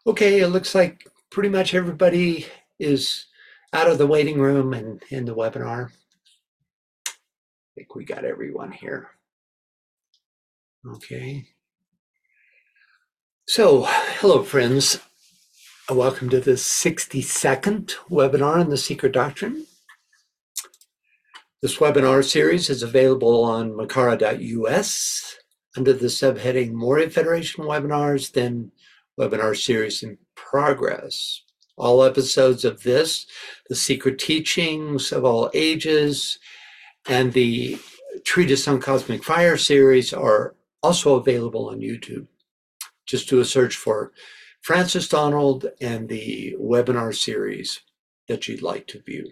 Okay, it looks like pretty much everybody is out of the waiting room and in the webinar. I think we got everyone here. Okay. So, hello, friends. Welcome to the 62nd webinar on the Secret Doctrine. This webinar series is available on Makara.us under the subheading Moria Federation webinars, then webinar series in progress. All episodes of this, the Secret Teachings of All Ages, and the Treatise on Cosmic Fire series are also available on YouTube. Just do a search for Francis Donald and the webinar series that you'd like to view.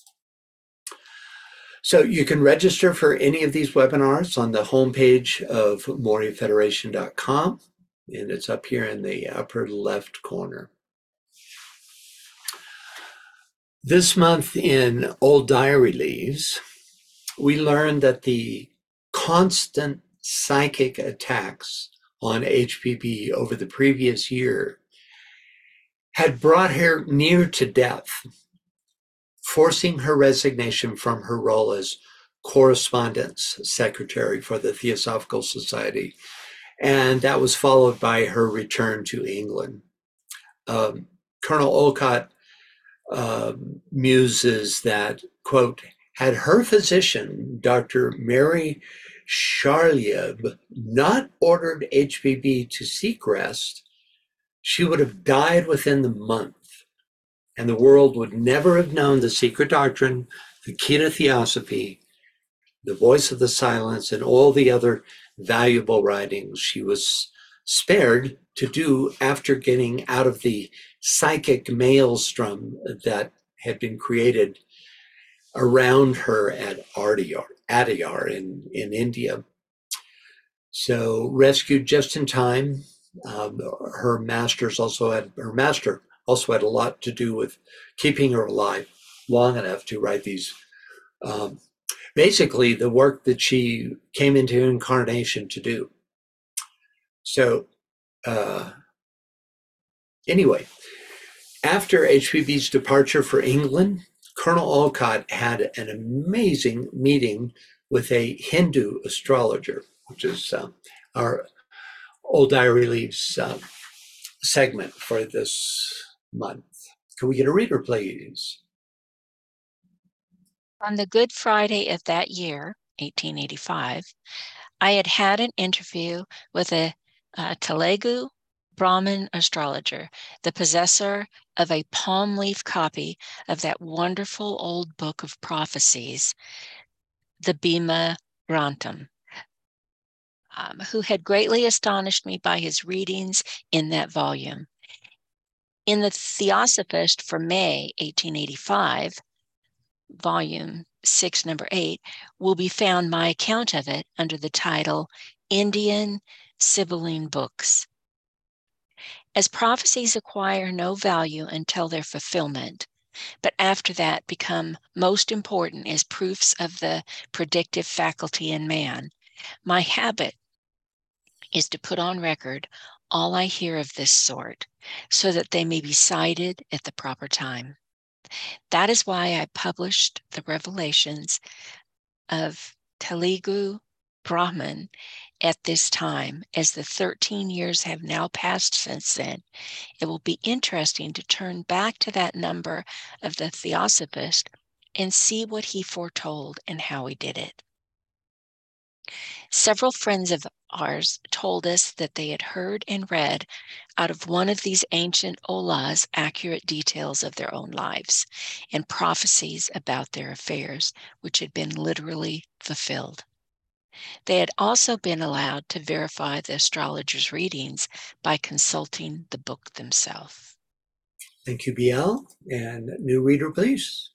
So you can register for any of these webinars on the homepage of MoriaFederation.com, and it's up here in the upper left corner. This month in Old Diary Leaves, we learned that the constant psychic attacks on HPB over the previous year had brought her near to death, forcing her resignation from her role as correspondence secretary for the Theosophical Society. And that was followed by her return to England. Colonel Olcott muses that, quote, had her physician, Dr. Mary Charlieb, not ordered HPB to seek rest, she would have died within the month, and the world would never have known the secret doctrine, the key to theosophy, the voice of the silence, and all the other valuable writings she was spared to do after getting out of the psychic maelstrom that had been created around her at Adyar in India. So rescued just in time. Her master also had a lot to do with keeping her alive long enough to write these. Basically, the work that she came into incarnation to do. So, anyway, after HPB's departure for England, Colonel Olcott had an amazing meeting with a Hindu astrologer, which is our Old Diary Leaves segment for this month. Can we get a reader, please? On the Good Friday of that year, 1885, I had had an interview with a Telugu Brahmin astrologer, the possessor of a palm leaf copy of that wonderful old book of prophecies, the Bhima Grantham, who had greatly astonished me by his readings in that volume. In the Theosophist for May 1885, volume 6, number 8, will be found my account of it under the title Indian Sibylline Books. As prophecies acquire no value until their fulfillment, but after that become most important as proofs of the predictive faculty in man, my habit is to put on record all I hear of this sort, so that they may be cited at the proper time. That is why I published the revelations of Telugu Brahman at this time. As the 13 years have now passed since then, it will be interesting to turn back to that number of the Theosophist and see what he foretold and how he did it. Several friends of ours told us that they had heard and read out of one of these ancient Olas accurate details of their own lives and prophecies about their affairs, which had been literally fulfilled. They had also been allowed to verify the astrologer's readings by consulting the book themselves. Thank you, BL. And new reader, please.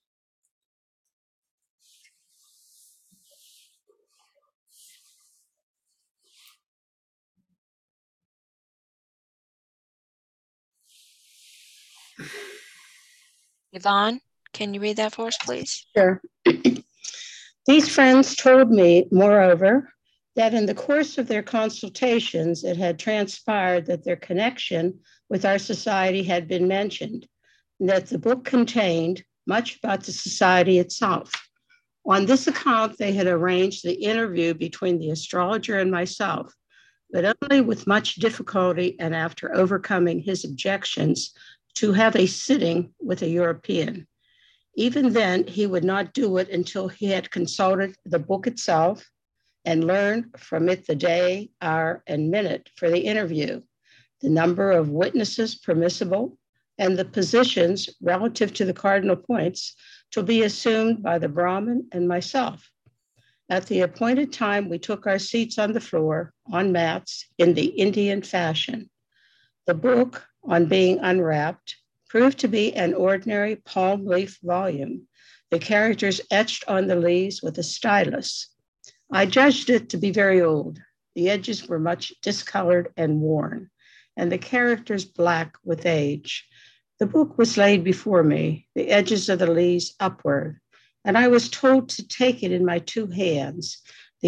Yvonne, can you read that for us, please? Sure. These friends told me, moreover, that in the course of their consultations, it had transpired that their connection with our society had been mentioned, and that the book contained much about the society itself. On this account, they had arranged the interview between the astrologer and myself, but only with much difficulty and after overcoming his objections to have a sitting with a European. Even then, he would not do it until he had consulted the book itself and learned from it the day, hour, and minute for the interview, the number of witnesses permissible, and the positions relative to the cardinal points to be assumed by the Brahmin and myself. At the appointed time, we took our seats on the floor, on mats, in the Indian fashion. The book, on being unwrapped, proved to be an ordinary palm leaf volume, the characters etched on the leaves with a stylus. I judged it to be very old. The edges were much discolored and worn, and the characters black with age. The book was laid before me, the edges of the leaves upward, and I was told to take it in my two hands, the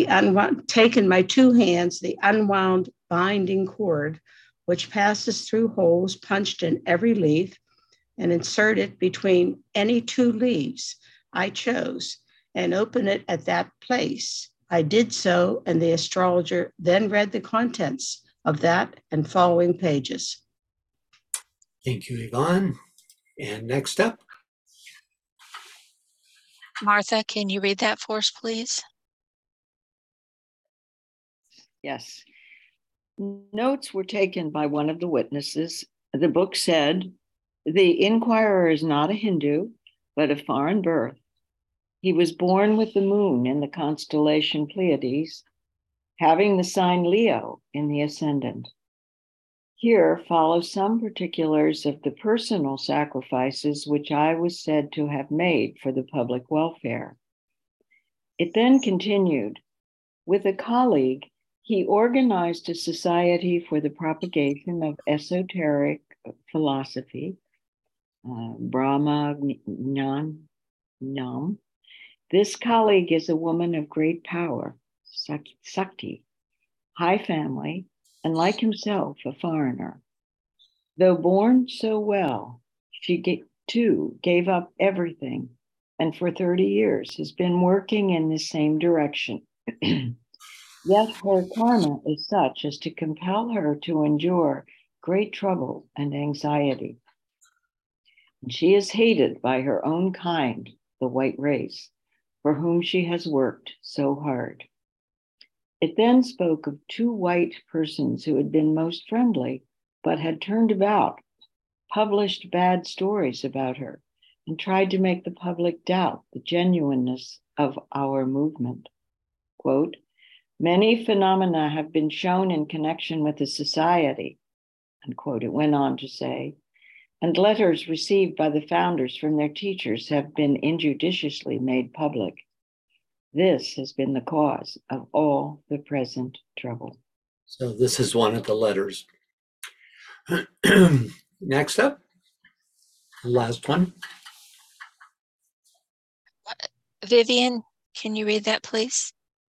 unwound binding cord, which passes through holes punched in every leaf, and insert it between any two leaves I chose, and open it at that place. I did so, and the astrologer then read the contents of that and following pages. Thank you, Yvonne. And next up. Martha, can you read that for us, please? Yes. Notes were taken by one of the witnesses. The book said, "The inquirer is not a Hindu, but of foreign birth. He was born with the moon in the constellation Pleiades, having the sign Leo in the ascendant. Here follow some particulars of the personal sacrifices which I was said to have made for the public welfare." It then continued, "With a colleague, he organized a society for the propagation of esoteric philosophy, Brahma Jnanam. This colleague is a woman of great power, Sakti, high family, and like himself, a foreigner. Though born so well, she too gave up everything, and for 30 years has been working in the same direction. Yet her karma is such as to compel her to endure great trouble and anxiety. And she is hated by her own kind, the white race, for whom she has worked so hard." It then spoke of two white persons who had been most friendly, but had turned about, published bad stories about her, and tried to make the public doubt the genuineness of our movement. Quote, "Many phenomena have been shown in connection with the society," unquote, it went on to say, "and letters received by the founders from their teachers have been injudiciously made public. This has been the cause of all the present trouble." So this is one of the letters. Next up, the last one. Vivian, can you read that, please?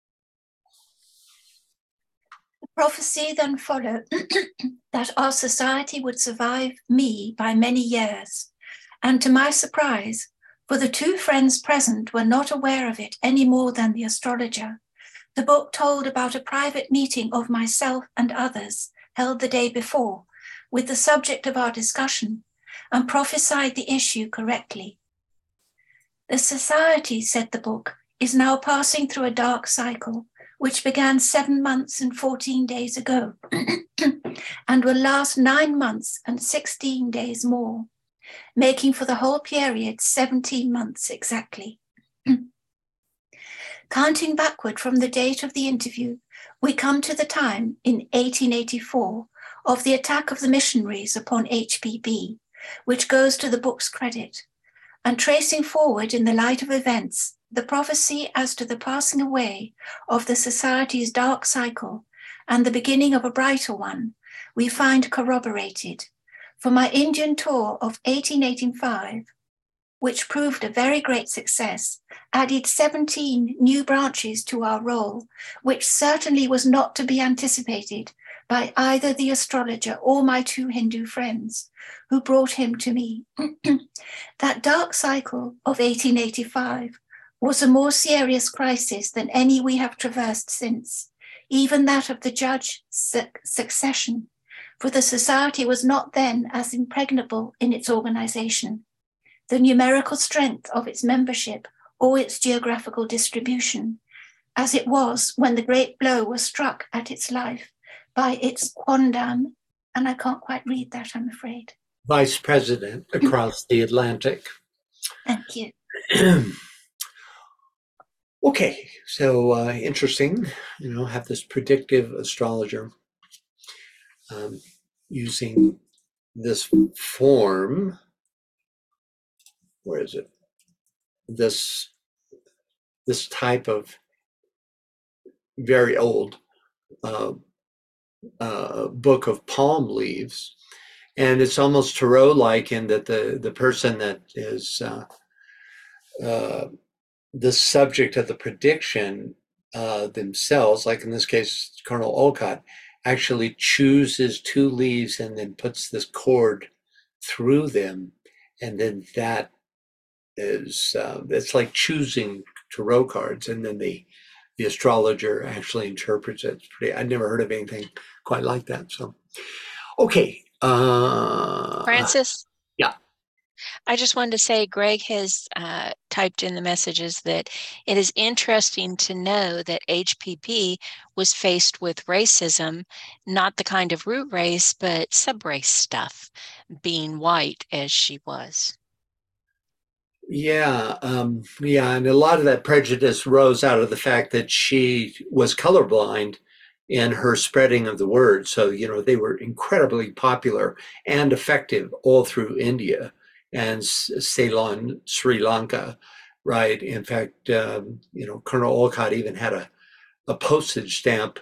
The prophecy then followed that our society would survive me by many years, and to my surprise, for the two friends present were not aware of it any more than the astrologer, the book told about a private meeting of myself and others held the day before with the subject of our discussion and prophesied the issue correctly. "The society," said the book, "is now passing through a dark cycle which began 7 months and 14 days ago and will last 9 months and 16 days more, making for the whole period 17 months exactly. Counting backward from the date of the interview, we come to the time in 1884 of the attack of the missionaries upon HPB, which goes to the book's credit, and tracing forward in the light of events, the prophecy as to the passing away of the society's dark cycle and the beginning of a brighter one, we find corroborated. For my Indian tour of 1885, which proved a very great success, added 17 new branches to our roll, which certainly was not to be anticipated by either the astrologer or my two Hindu friends, who brought him to me. That dark cycle of 1885 was a more serious crisis than any we have traversed since, even that of the judge succession, for the society was not then as impregnable in its organization, the numerical strength of its membership or its geographical distribution, as it was when the great blow was struck at its life by its quondam, and I can't quite read that, I'm afraid. Vice president across the Atlantic. Thank you. Okay, so interesting, have this predictive astrologer using this form. Where is it? This type of very old book of palm leaves, and it's almost tarot-like in that the person that is the subject of the prediction themselves, like in this case, Colonel Olcott, actually chooses two leaves and then puts this cord through them, and then that is it's like choosing tarot cards, and then the astrologer actually interprets it. It's pretty. I'd never heard of anything quite like that. So, okay, Francis? Yeah. I just wanted to say Greg has typed in the messages that it is interesting to know that HPP was faced with racism, not the kind of root race, but sub-race stuff, being white as she was. Yeah, and a lot of that prejudice rose out of the fact that she was colorblind in her spreading of the word. So, they were incredibly popular and effective all through India and Ceylon, Sri Lanka, right? In fact, Colonel Olcott even had a postage stamp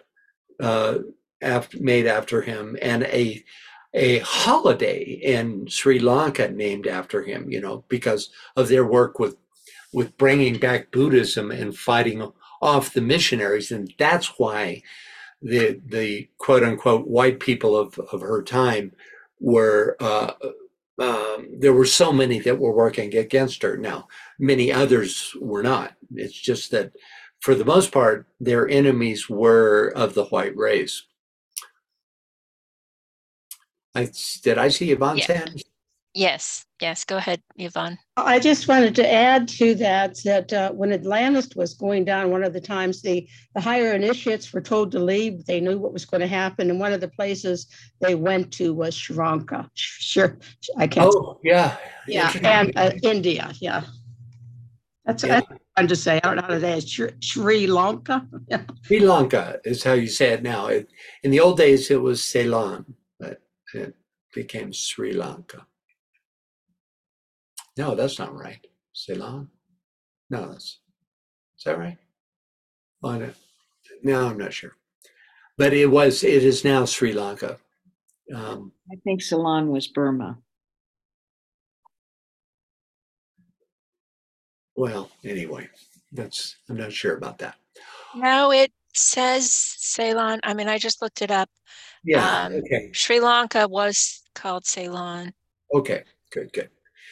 made after him, and a holiday in Sri Lanka named after him, because of their work with bringing back Buddhism and fighting off the missionaries. And that's why the quote unquote white people of her time were, there were so many that were working against her. Now, many others were not. It's just that for the most part, their enemies were of the white race. Did I see Yvonne's hand? Yes. Go ahead, Yvonne. I just wanted to add to that when Atlantis was going down, one of the times the higher initiates were told to leave. They knew what was going to happen. And one of the places they went to was Sri Lanka. Sure, I can't. Oh, yeah. Yeah, and India. Yeah. That's fun to say. I don't know how to say it. Sri Lanka. Yeah. Sri Lanka is how you say it now. In the old days, it was Ceylon, but it became Sri Lanka. No, that's not right. Ceylon? No, is that right? No, I'm not sure. But it is now Sri Lanka. I think Ceylon was Burma. Well, anyway, I'm not sure about that. No, it says Ceylon. I mean, I just looked it up. Yeah, okay. Sri Lanka was called Ceylon. Okay, good.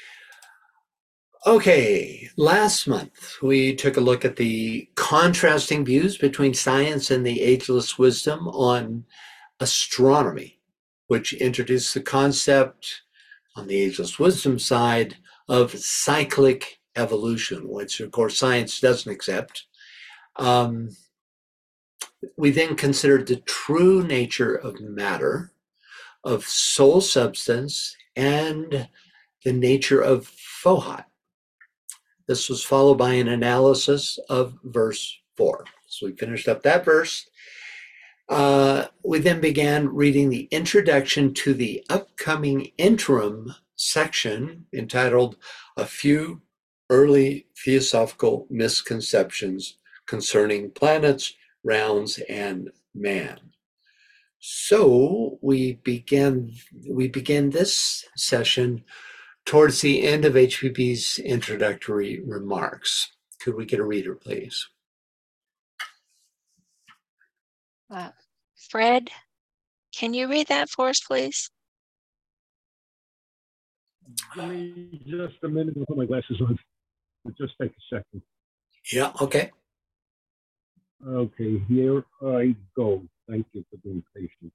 Okay, last month we took a look at the contrasting views between science and the ageless wisdom on astronomy, which introduced the concept on the ageless wisdom side of cyclic evolution, which of course science doesn't accept. We then considered the true nature of matter, of soul substance, and the nature of Fohat. This was followed by an analysis of verse 4. So we finished up that verse. We then began reading the introduction to the upcoming interim section entitled A Few Early Theosophical Misconceptions Concerning Planets, Rounds, and Man. So we began this session towards the end of HPB's introductory remarks. Could we get a reader, please? Fred, can you read that for us, please? Give me just a minute to put my glasses on. It'll just take a second. Yeah, okay. Okay, here I go. Thank you for being patient.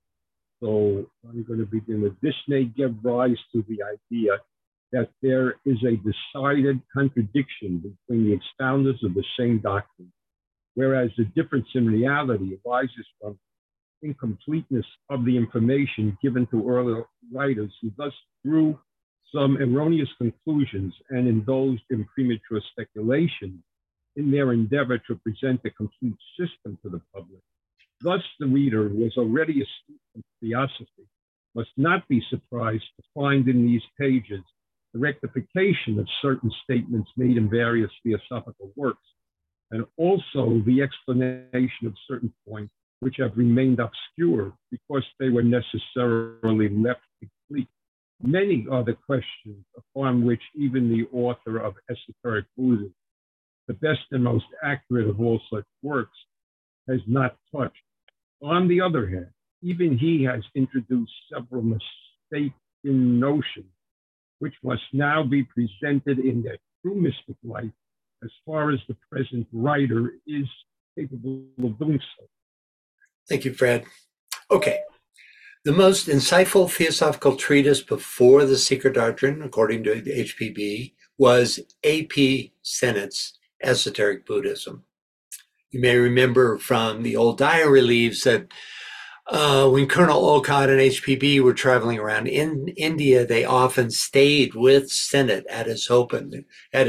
So I'm going to begin with this may give rise to the idea that there is a decided contradiction between the expounders of the same doctrine, whereas the difference in reality arises from incompleteness of the information given to earlier writers who thus drew some erroneous conclusions and indulged in premature speculation in their endeavor to present a complete system to the public. Thus, the reader who is already a student of theosophy must not be surprised to find in these pages the rectification of certain statements made in various theosophical works, and also the explanation of certain points which have remained obscure because they were necessarily left incomplete. Many are the questions upon which even the author of Esoteric Buddhism, the best and most accurate of all such works, has not touched. On the other hand, even he has introduced several mistaken notions, which must now be presented in their true mystic light, as far as the present writer is capable of doing so. Thank you, Fred. Okay. The most insightful theosophical treatise before The Secret Doctrine, according to HPB, was A.P. Sennett's Esoteric Buddhism. You may remember from the old diary leaves that when Colonel Olcott and HPB were traveling around in India, they often stayed with Sennett at his home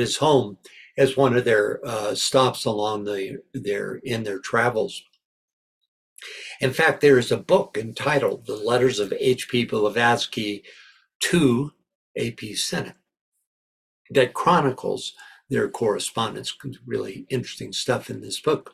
as one of their stops along their travels. In fact, there is a book entitled The Letters of H.P. Blavatsky to A.P. Sennett that chronicles their correspondence. Really interesting stuff in this book.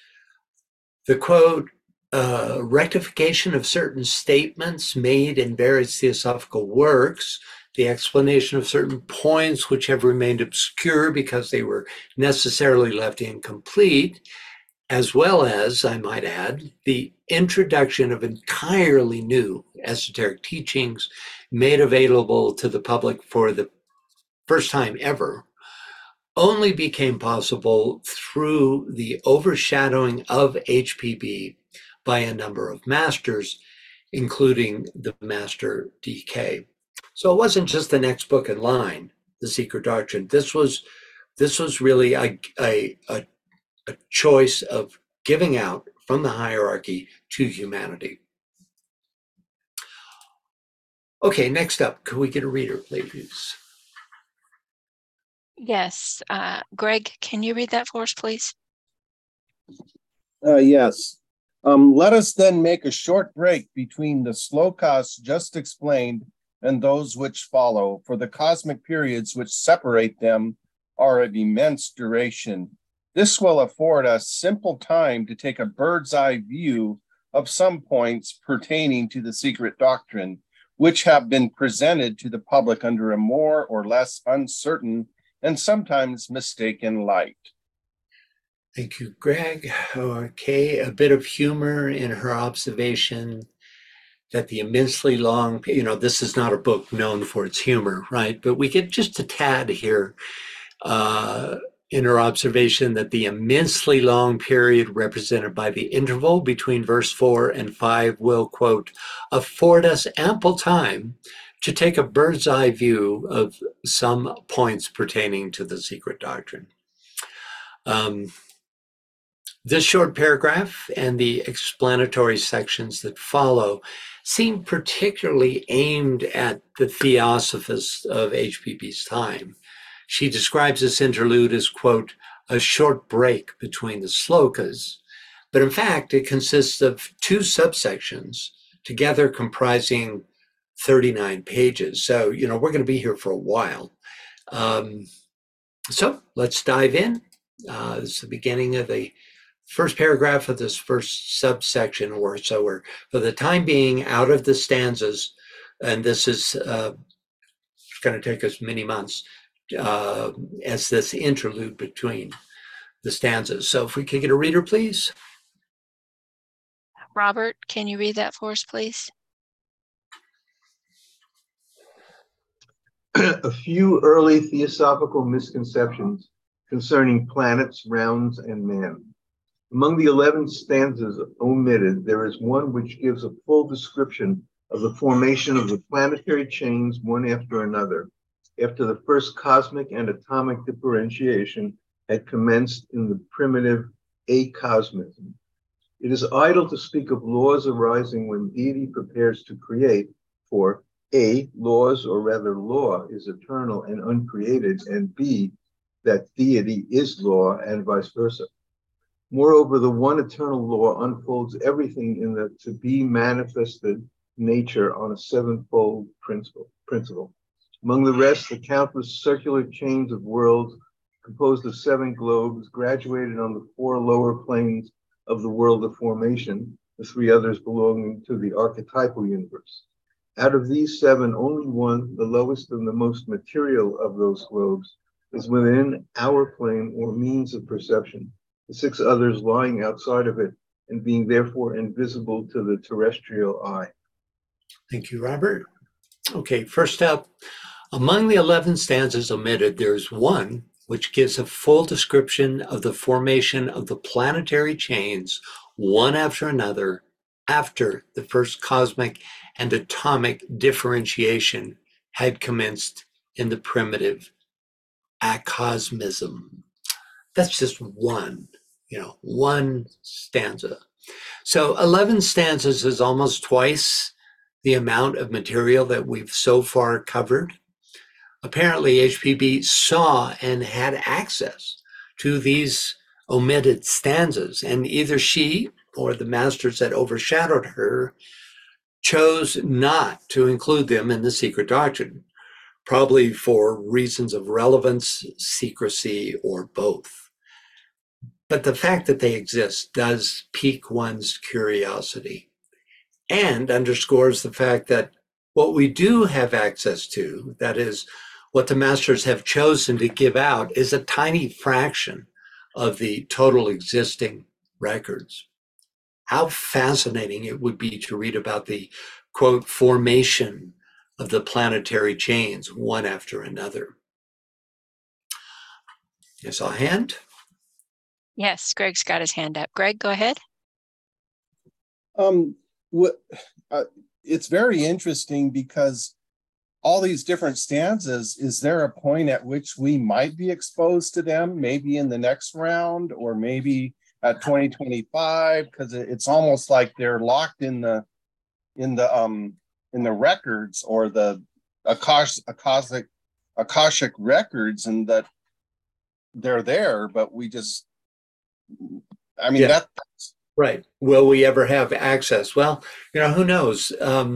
The quote, rectification of certain statements made in various theosophical works, the explanation of certain points which have remained obscure because they were necessarily left incomplete, as well as, I might add, the introduction of entirely new esoteric teachings made available to the public for the first time ever, only became possible through the overshadowing of HPB by a number of masters, including the master DK. So it wasn't just the next book in line, The Secret Doctrine. This was really a choice of giving out from the hierarchy to humanity. Okay, next up, could we get a reader, please? Yes. Greg, can you read that for us, please? Yes. Let us then make a short break between the slokas just explained and those which follow, for the cosmic periods which separate them are of immense duration. This will afford us simple time to take a bird's eye view of some points pertaining to the secret doctrine, which have been presented to the public under a more or less uncertain and sometimes mistaken light. Thank you, Greg. Okay, a bit of humor in her observation that the immensely long, this is not a book known for its humor, right? But we get just a tad here in her observation that the immensely long period represented by the interval between verse 4 and 5 will, quote, afford us ample time to take a bird's eye view of some points pertaining to the secret doctrine. This short paragraph and the explanatory sections that follow seem particularly aimed at the theosophists of HPB's time. She describes this interlude as, quote, a short break between the slokas, but in fact, it consists of two subsections, together comprising 39 pages. So, we're going to be here for a while. So let's dive in. This is the beginning of the first paragraph of this first subsection, or so we're, for the time being, out of the stanzas, and this is it's going to take us many months as this interlude between the stanzas. So if we could get a reader, please. Robert, can you read that for us, please? A few early theosophical misconceptions concerning planets, rounds, and man. Among the 11 stanzas omitted, there is one which gives a full description of the formation of the planetary chains one after another, after the first cosmic and atomic differentiation had commenced in the primitive acosmism. It is idle to speak of laws arising when deity prepares to create, for A, laws, or rather law, is eternal and uncreated, and B, that deity is law, and vice versa. Moreover, the one eternal law unfolds everything in the to be manifested nature on a sevenfold principle. Among the rest, the countless circular chains of worlds composed of 7 globes graduated on the 4 lower planes of the world of formation, the 3 others belonging to the archetypal universe. Out of these 7, only one, the lowest and the most material of those globes, is within our plane or means of perception, the 6 others lying outside of it and being therefore invisible to the terrestrial eye. Thank you, Robert. Okay, first up, among the 11 stanzas omitted, there's one which gives a full description of the formation of the planetary chains, one after another, after the first cosmic and atomic differentiation had commenced in the primitive acosmism. That's just one stanza. So 11 stanzas is almost twice the amount of material that we've so far covered. Apparently, HPB saw and had access to these omitted stanzas, and either she or the masters that overshadowed her chose not to include them in the secret doctrine, probably for reasons of relevance, secrecy, or both. But the fact that they exist does pique one's curiosity and underscores the fact that what we do have access to, that is, what the masters have chosen to give out, is a tiny fraction of the total existing records. How fascinating it would be to read about the, quote, formation of the planetary chains one after another. I saw a hand. Yes, Greg's got his hand up. Greg, go ahead. It's very interesting because all these different stanzas, is there a point at which we might be exposed to them, maybe in the next round or maybe at 2025? Because it's almost like they're locked in the records or the Akashic records, and that they're there, but we just, that's right. Will we ever have access? Well, who knows?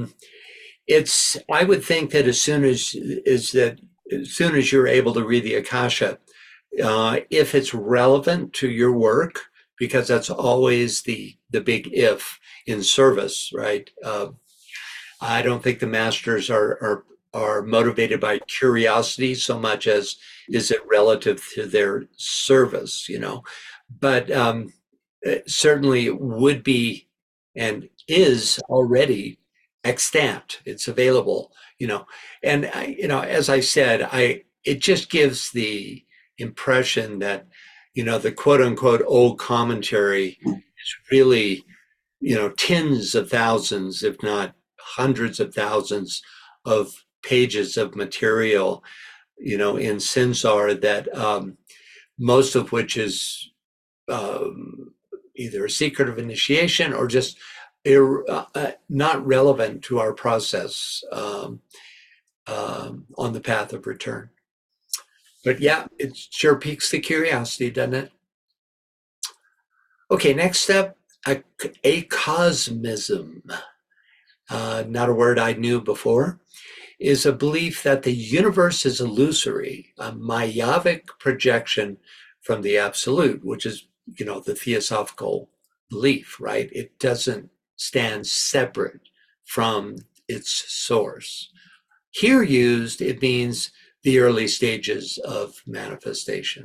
I would think that as soon as you're able to read the Akasha, if it's relevant to your work, because that's always the big if in service, right? I don't think the masters are motivated by curiosity so much as is it relative to their service, But it certainly would be and is already extant. It's available, And as I said, it just gives the impression that the quote unquote old commentary is really tens of thousands, if not hundreds of thousands of pages of material, in Sinsar that most of which is either a secret of initiation or just not relevant to our process on the path of return. But yeah, it sure piques the curiosity, doesn't it? Okay, next up, acosmism, not a word I knew before, is a belief that the universe is illusory, a myopic projection from the absolute, which is, the theosophical belief, right? It doesn't stand separate from its source. Here used, it means the early stages of manifestation.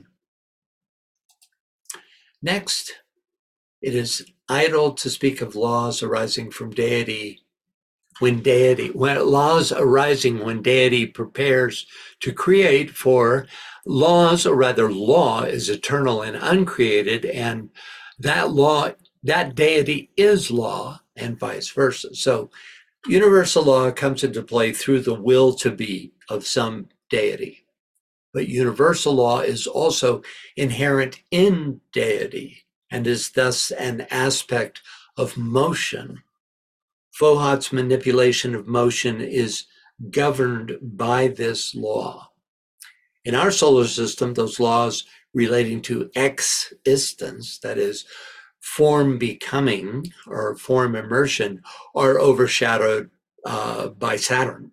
Next, it is idle to speak of laws arising from deity when laws arising when deity prepares to create, for laws, or rather law, is eternal and uncreated, and that deity is law, and vice versa. So universal law comes into play through the will to be of some deity. But universal law is also inherent in deity and is thus an aspect of motion. Fouhat's manipulation of motion is governed by this law. In our solar system, those laws relating to existence, that is, form becoming or form immersion, are overshadowed by Saturn.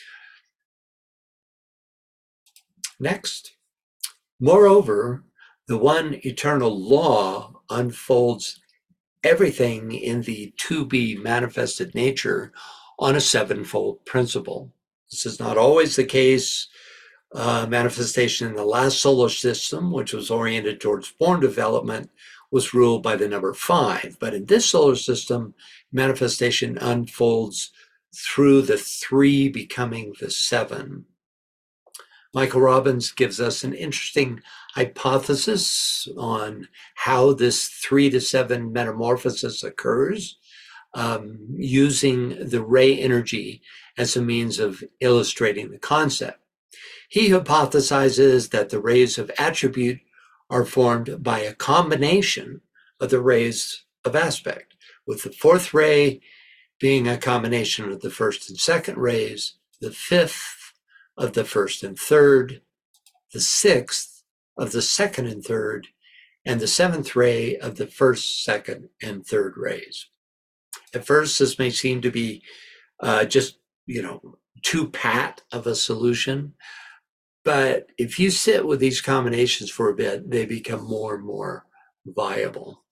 Next, moreover, the one eternal law unfolds everything in the to-be manifested nature on a sevenfold principle. This is not always the case. Manifestation in the last solar system, which was oriented towards form development, was ruled by the number 5. But in this solar system, manifestation unfolds through the 3 becoming the 7. Michael Robbins gives us an interesting hypothesis on how this 3 to 7 metamorphosis occurs, using the ray energy as a means of illustrating the concept. He hypothesizes that the rays of attribute are formed by a combination of the rays of aspect, with the 4th ray being a combination of the 1st and 2nd rays, the 5th of the 1st and 3rd, the 6th of the 2nd and 3rd, and the 7th ray of the 1st, 2nd, and 3rd rays. At first, this may seem to be just, too pat of a solution, but if you sit with these combinations for a bit, they become more and more viable.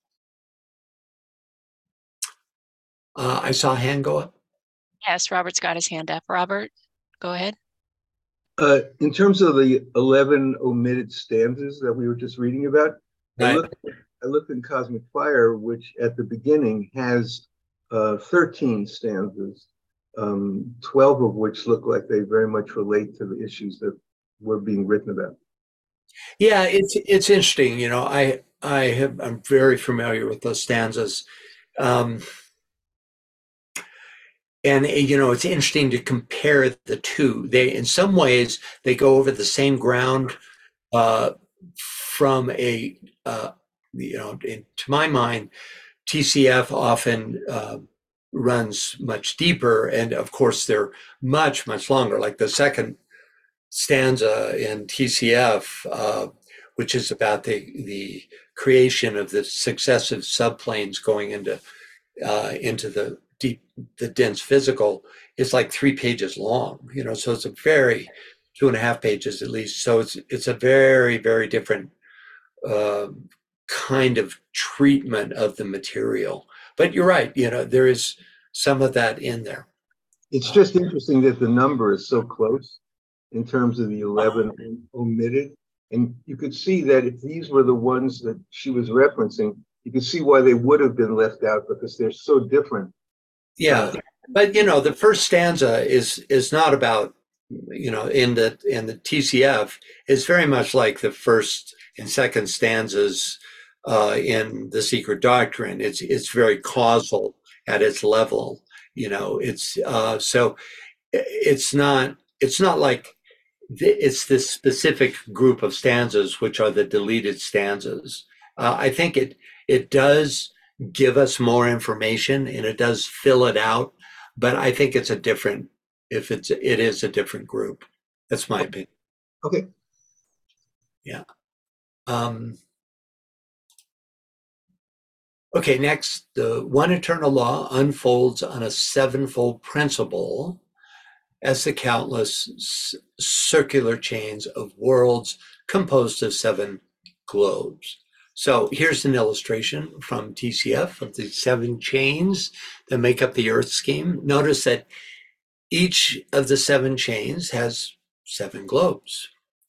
I saw a hand go up. Yes, Robert's got his hand up. Robert, go ahead. In terms of the 11 omitted stanzas that we were just reading about, Right. I looked in Cosmic Fire, which at the beginning has 13 stanzas, 12 of which look like they very much relate to the issues that were being written about. Yeah, it's interesting. I'm very familiar with those stanzas. And it's interesting to compare the two. They, in some ways, they go over the same ground from a, to my mind, TCF often runs much deeper, and of course they're much, much longer. Like the second stanza in TCF, which is about the creation of the successive subplanes going into the dense physical, is like 3 pages long, so it's a very 2.5 pages at least. So it's a very, very different kind of treatment of the material. But you're right, there is some of that in there. It's just interesting that the number is so close in terms of the 11 omitted. And you could see that if these were the ones that she was referencing, you could see why they would have been left out, because they're so different. Yeah, but the first stanza is not about, in the TCF is very much like the first and second stanzas in The Secret Doctrine. It's very causal at its level. So it's not like it's this specific group of stanzas which are the deleted stanzas. I think it does give us more information and it does fill it out, but I think it is a different group. That's my opinion. Okay. Yeah. Okay, next, the one eternal law unfolds on a sevenfold principle as the countless circular chains of worlds composed of 7 globes. So here's an illustration from TCF of the 7 chains that make up the Earth scheme. Notice that Each of the 7 chains has 7 globes,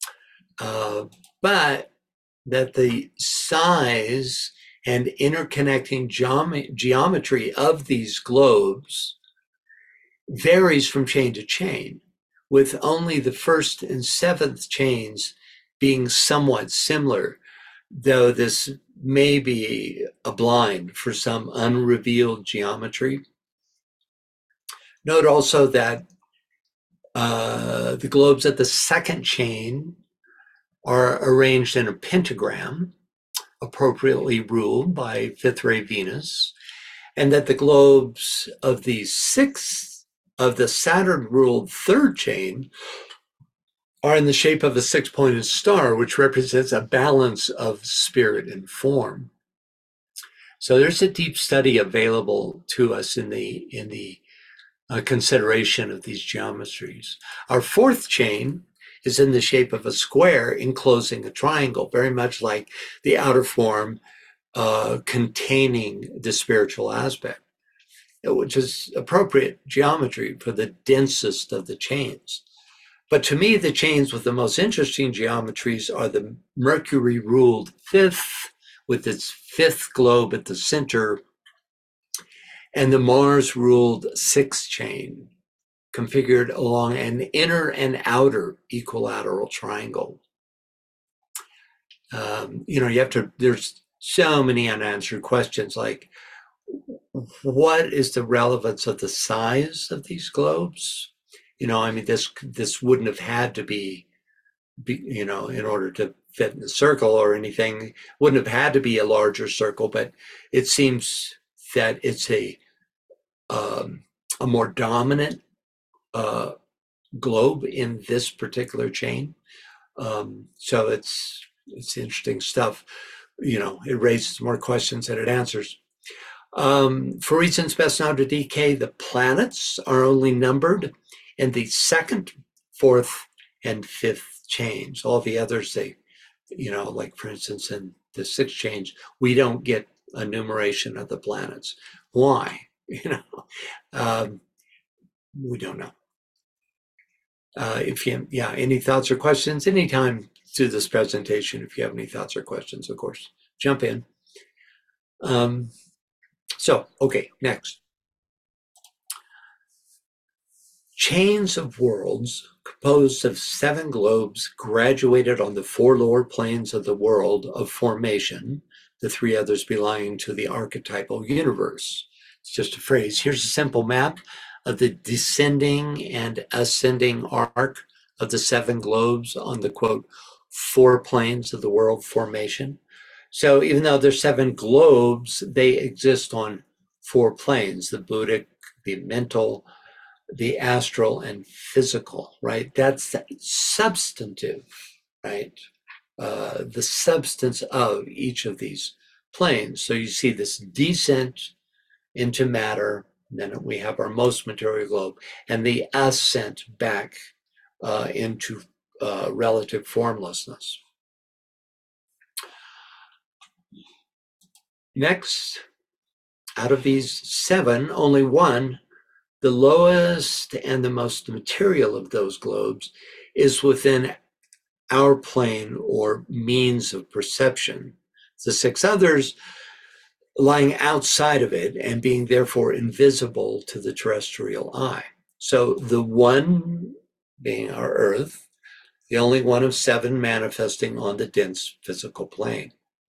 but that the size and interconnecting geometry of these globes varies from chain to chain, with only the 1st and 7th chains being somewhat similar, though this may be a blind for some unrevealed geometry. Note also that the globes at the 2nd chain are arranged in a pentagram, appropriately ruled by 5th ray Venus, and that the globes of the Saturn ruled 3rd chain are in the shape of a 6-pointed star, which represents a balance of spirit and form. So there's a deep study available to us in the consideration of these geometries. Our 4th chain is in the shape of a square enclosing a triangle, very much like the outer form containing the spiritual aspect, which is appropriate geometry for the densest of the chains. But to me, the chains with the most interesting geometries are the Mercury-ruled 5th, with its 5th globe at the center, and the Mars-ruled 6th chain, configured along an inner and outer equilateral triangle. There's so many unanswered questions, like what is the relevance of the size of these globes? This wouldn't have had to be, in order to fit in the circle or anything, wouldn't have had to be a larger circle, but it seems that it's a more dominant globe in this particular chain. So it's interesting stuff. It raises more questions than it answers. For reasons best known to DK, the planets are only numbered in the 2nd, 4th, and 5th chains. All the others, like for instance, in the 6th chains, we don't get a numeration of the planets. Why? We don't know. Any thoughts or questions, anytime through this presentation, if you have any thoughts or questions, of course, jump in. Okay, next. Chains of worlds composed of 7 globes graduated on the 4 lower planes of the world of formation, the 3 others belonging to the archetypal universe. It's just a phrase. Here's a simple map of the descending and ascending arc of the 7 globes on the, quote, 4 planes of the world formation. So even though there's 7 globes, they exist on 4 planes, the Buddhic, the mental, the astral, and physical, right? That's substantive, right? The substance of each of these planes. So you see this descent into matter, then we have our most material globe, and the ascent back into relative formlessness. Next, out of these 7, only one, the lowest and the most material of those globes, is within our plane or means of perception. The 6 others lying outside of it and being therefore invisible to the terrestrial eye. So the one being our Earth, the only one of 7 manifesting on the dense physical plane.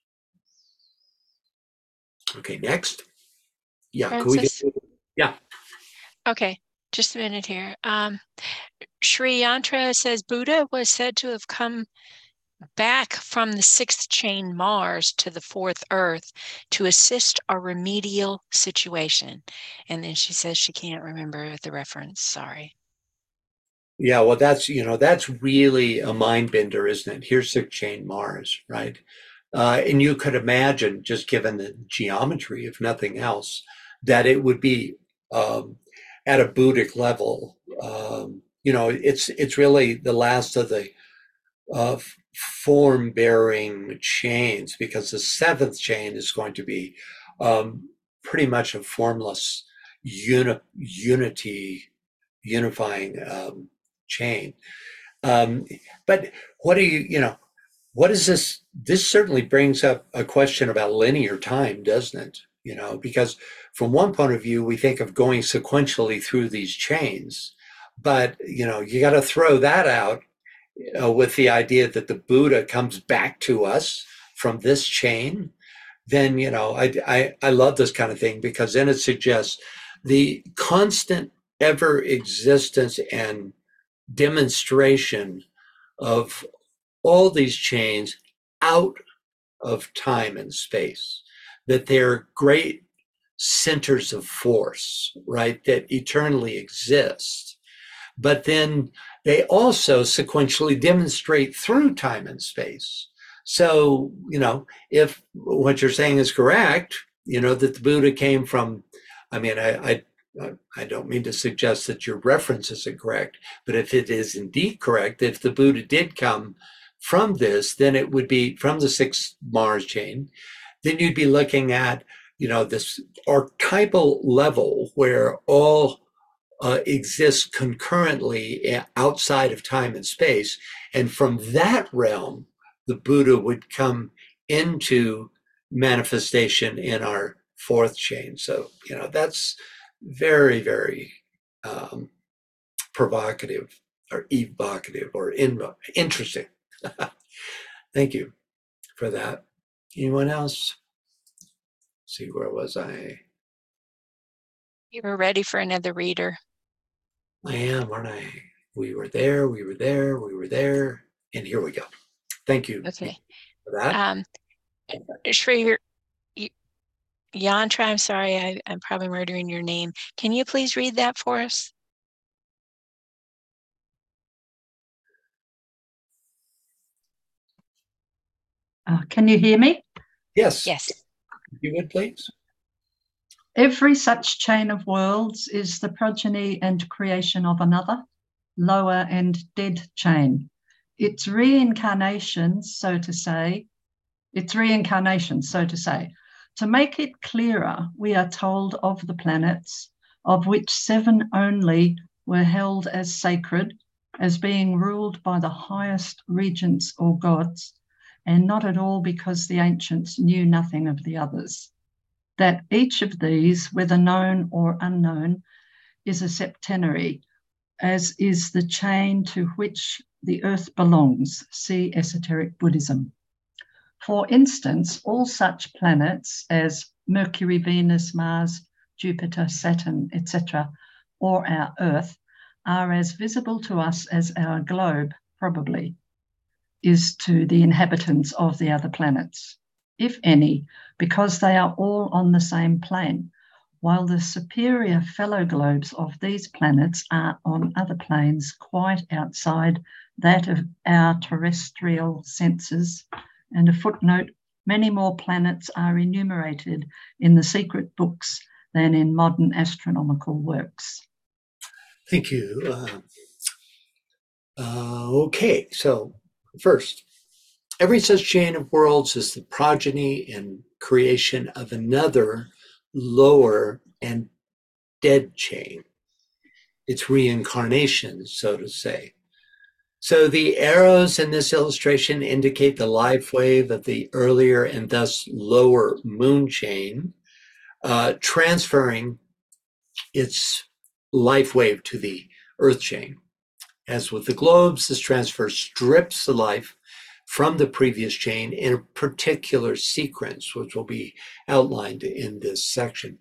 Okay, next. Yeah, Francis? Yeah. Okay, just a minute here. Sri Yantra says Buddha was said to have come back from the 6th chain Mars to the 4th Earth to assist our remedial situation. And then she says she can't remember the reference. Sorry. Yeah, well, that's really a mind bender, isn't it? Here's 6th chain Mars, right? And you could imagine, just given the geometry, if nothing else, that it would be at a Buddhic level. It's really the last of the form-bearing chains, because the 7th chain is going to be pretty much a formless unity, unifying chain. But what do what is this? This certainly brings up a question about linear time, doesn't it? Because from one point of view, we think of going sequentially through these chains, but you got to throw that out with the idea that the Buddha comes back to us from this chain. Then I love this kind of thing, because then it suggests the constant ever existence and demonstration of all these chains out of time and space, that they're great centers of force, right, that eternally exist. But then they also sequentially demonstrate through time and space. So, if what you're saying is correct, that the Buddha came from, I don't mean to suggest that your reference isn't correct, but if it is indeed correct, if the Buddha did come from this, then it would be from the 6 Mars chain. Then you'd be looking at, this archetypal level where all exists concurrently outside of time and space. And from that realm, the Buddha would come into manifestation in our 4th chain. So, that's very, very provocative or evocative or interesting. Thank you for that. Anyone else? Let's see, where was I? You were ready for another reader. I am, aren't I? We were there, and here we go. Thank you. Okay. For that. Shri Yantra, I'm sorry, I'm probably murdering your name. Can you please read that for us? Can you hear me? Yes. Yes. If you would, please. Every such chain of worlds is the progeny and creation of another, lower and dead chain. Its reincarnations, so to say. To make it clearer, we are told of the planets, of which 7 only were held as sacred, as being ruled by the highest regents or gods, and not at all because the ancients knew nothing of the others. That each of these, whether known or unknown, is a septenary, as is the chain to which the earth belongs. See esoteric Buddhism. For instance, all such planets as Mercury, Venus, Mars, Jupiter, Saturn, etc., or our Earth, are as visible to us as our globe, probably, is to the inhabitants of the other planets, if any, because they are all on the same plane, while the superior fellow globes of these planets are on other planes quite outside that of our terrestrial senses. And a footnote, many more planets are enumerated in the secret books than in modern astronomical works. Thank you. Okay, so first, every such chain of worlds is the progeny and creation of another lower and dead chain. It's reincarnation, so to say. So the arrows in this illustration indicate the life wave of the earlier and thus lower moon chain, transferring its life wave to the earth chain. As with the globes, this transfer strips the life from the previous chain in a particular sequence, which will be outlined in this section.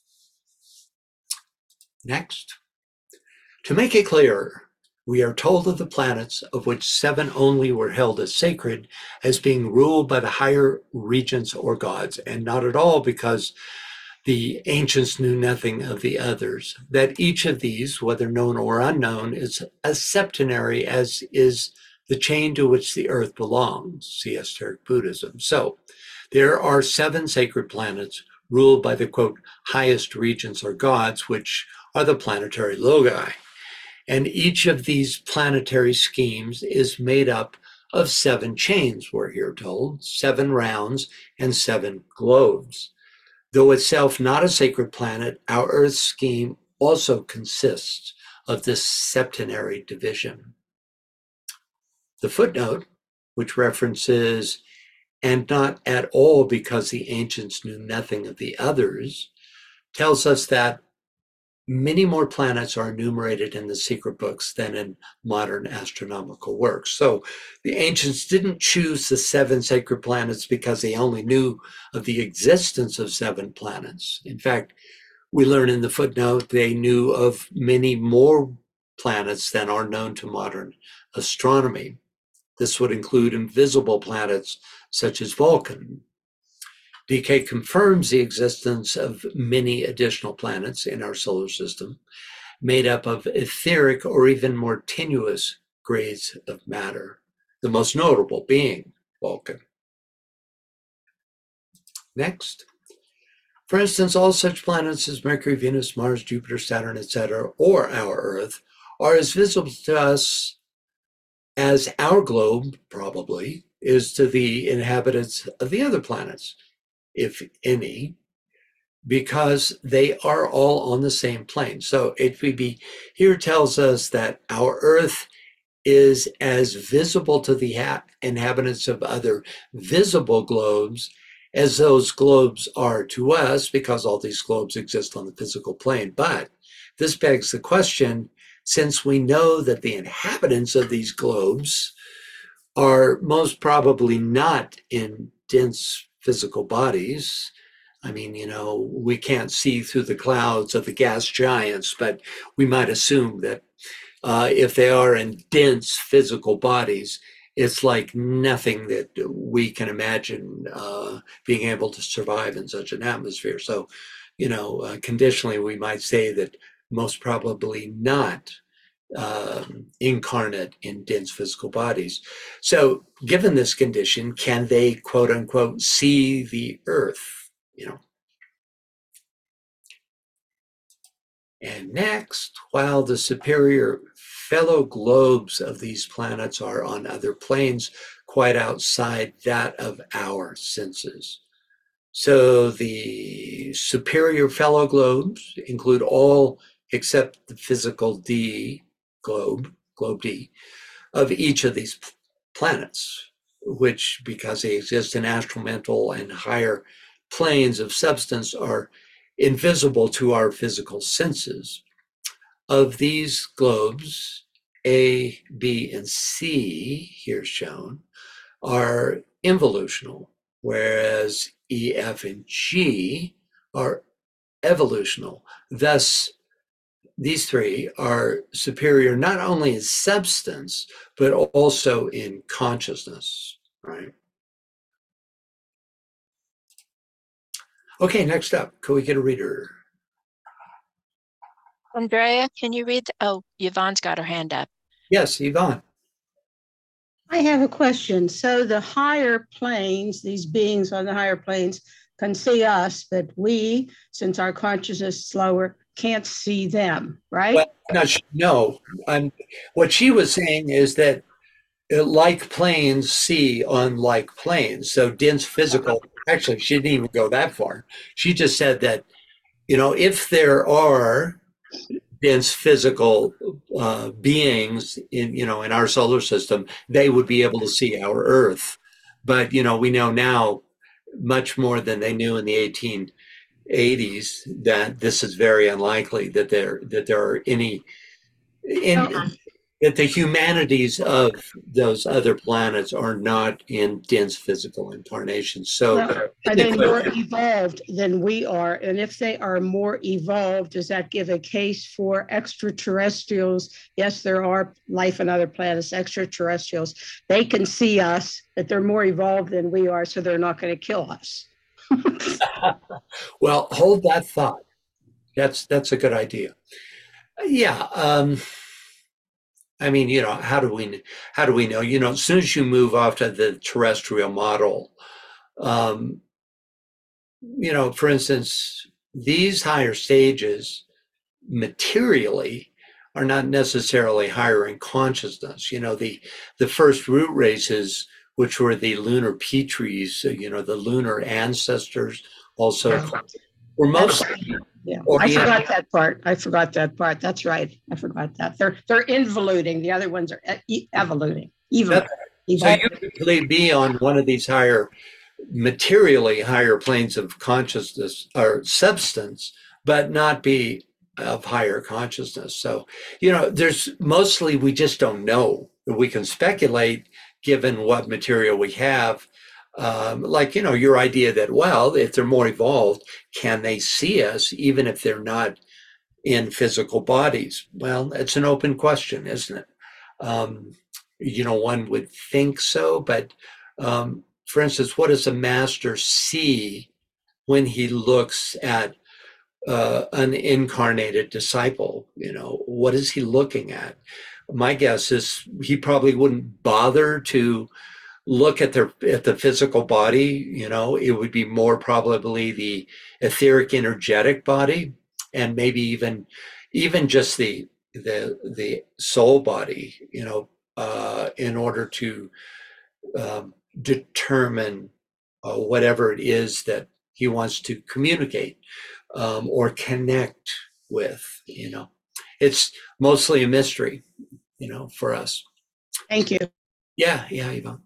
Next, to make it clearer, we are told of the planets, of which 7 only were held as sacred, as being ruled by the higher regents or gods, and not at all because the ancients knew nothing of the others. That each of these, whether known or unknown, is a septenary, as is the chain to which the earth belongs, see esoteric Buddhism. So there are 7 sacred planets ruled by the, quote, highest regents or gods, which are the planetary logi. And each of these planetary schemes is made up of 7 chains, we're here told, 7 rounds and 7 globes. Though itself not a sacred planet, our Earth scheme also consists of this septenary division. The footnote, which references, and not at all because the ancients knew nothing of the others, tells us that many more planets are enumerated in the secret books than in modern astronomical works. So the ancients didn't choose the 7 sacred planets because they only knew of the existence of 7 planets. In fact, we learn in the footnote they knew of many more planets than are known to modern astronomy. This would include invisible planets such as Vulcan. DK confirms the existence of many additional planets in our solar system, made up of etheric or even more tenuous grades of matter, the most notable being Vulcan. Next. For instance, all such planets as Mercury, Venus, Mars, Jupiter, Saturn, etc., or our Earth, are as visible to us as our globe, probably, is to the inhabitants of the other planets, if any, because they are all on the same plane. So HVB here tells us that our Earth is as visible to the inhabitants of other visible globes as those globes are to us, because all these globes exist on the physical plane. But this begs the question, since we know that the inhabitants of these globes are most probably not in dense physical bodies. I mean, we can't see through the clouds of the gas giants, but we might assume that if they are in dense physical bodies, it's like nothing that we can imagine being able to survive in such an atmosphere. So, conditionally, we might say that most probably not incarnate in dense physical bodies. So given this condition, can they, quote unquote, see the Earth? And next, while the superior fellow globes of these planets are on other planes quite outside that of our senses. So the superior fellow globes include all except the physical D globe D, of each of these planets, which, because they exist in astral, mental, and higher planes of substance, are invisible to our physical senses. Of these globes, A, B, and C, here shown, are involutional, whereas E, F, and G are evolutional. Thus, these 3 are superior not only in substance, but also in consciousness, right? Okay, next up, can we get a reader? Andrea, can you read? Yvonne's got her hand up. Yes, Yvonne. I have a question. So the higher planes, these beings on the higher planes, can see us, but we, since our consciousness is slower, can't see them, right? Well, no. What she was saying is that like planes see on like planes. So dense physical, actually, she didn't even go that far. She just said that, if there are dense physical beings in our solar system, they would be able to see our Earth. But, we know now much more than they knew in the 1880s that this is very unlikely that there are any that the humanities of those other planets are not in dense physical incarnations. So are they more evolved than we are? And if they are more evolved, does that give a case for extraterrestrials? Yes, there are life on other planets, extraterrestrials. They can see us, but they're more evolved than we are, so they're not going to kill us. Well, hold that thought. That's a good idea. Yeah. I mean, how do we know? As soon as you move off to the terrestrial model, for instance, these higher stages materially are not necessarily higher in consciousness. The first root races, which were the lunar Petries, the lunar ancestors, also were mostly Yeah, I Orient- forgot that part. That's right. I forgot that. They're involuting. The other ones are evoluting. So you could be on one of these materially higher planes of consciousness or substance, but not be of higher consciousness. So, there's mostly we just don't know. We can speculate given what material we have. Like, your idea that, well, if they're more evolved, can they see us even if they're not in physical bodies? Well, it's an open question, isn't it? One would think so, but for instance, what does a master see when he looks at an incarnated disciple? What is he looking at? My guess is he probably wouldn't bother to look at the physical body. It would be more probably the etheric, energetic body, and maybe even just the soul body. In order to determine whatever it is that he wants to communicate or connect with. It's mostly a mystery, for us. Thank you. Yeah, Yvonne.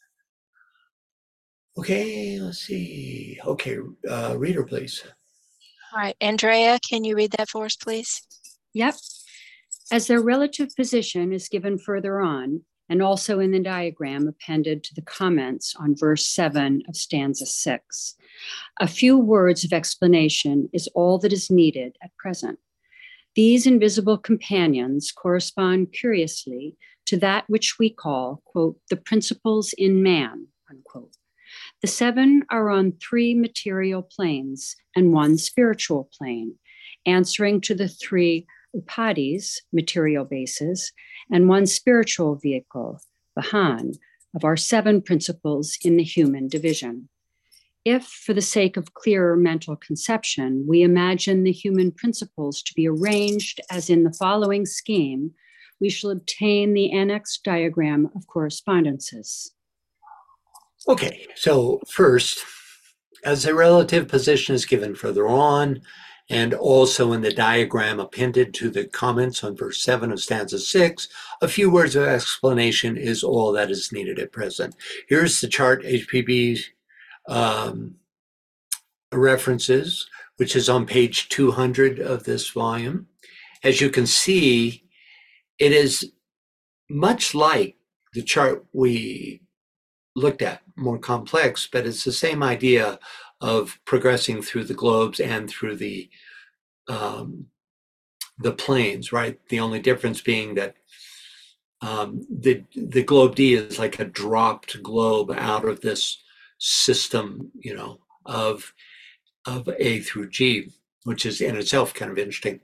Okay, let's see. Okay, reader, please. All right, Andrea, can you read that for us, please? Yep. As their relative position is given further on, and also in the diagram appended to the comments on verse 7 of stanza 6, a few words of explanation is all that is needed at present. These invisible companions correspond curiously to that which we call, quote, the principles in man, unquote. The 7 are on 3 material planes and 1 spiritual plane, answering to the 3 upadhis, material bases, and 1 spiritual vehicle, vahan, of our 7 principles in the human division. If, for the sake of clearer mental conception, we imagine the human principles to be arranged as in the following scheme, we shall obtain the annexed diagram of correspondences. Okay, so first, as the relative position is given further on, and also in the diagram appended to the comments on verse 7 of stanza 6, a few words of explanation is all that is needed at present. Here's the chart HPB references, which is on page 200 of this volume. As you can see, it is much like the chart we looked at, more complex, but it's the same idea of progressing through the globes and through the planes, right? The only difference being that the globe D is like a dropped globe out of this system, of A through G, which is in itself kind of interesting.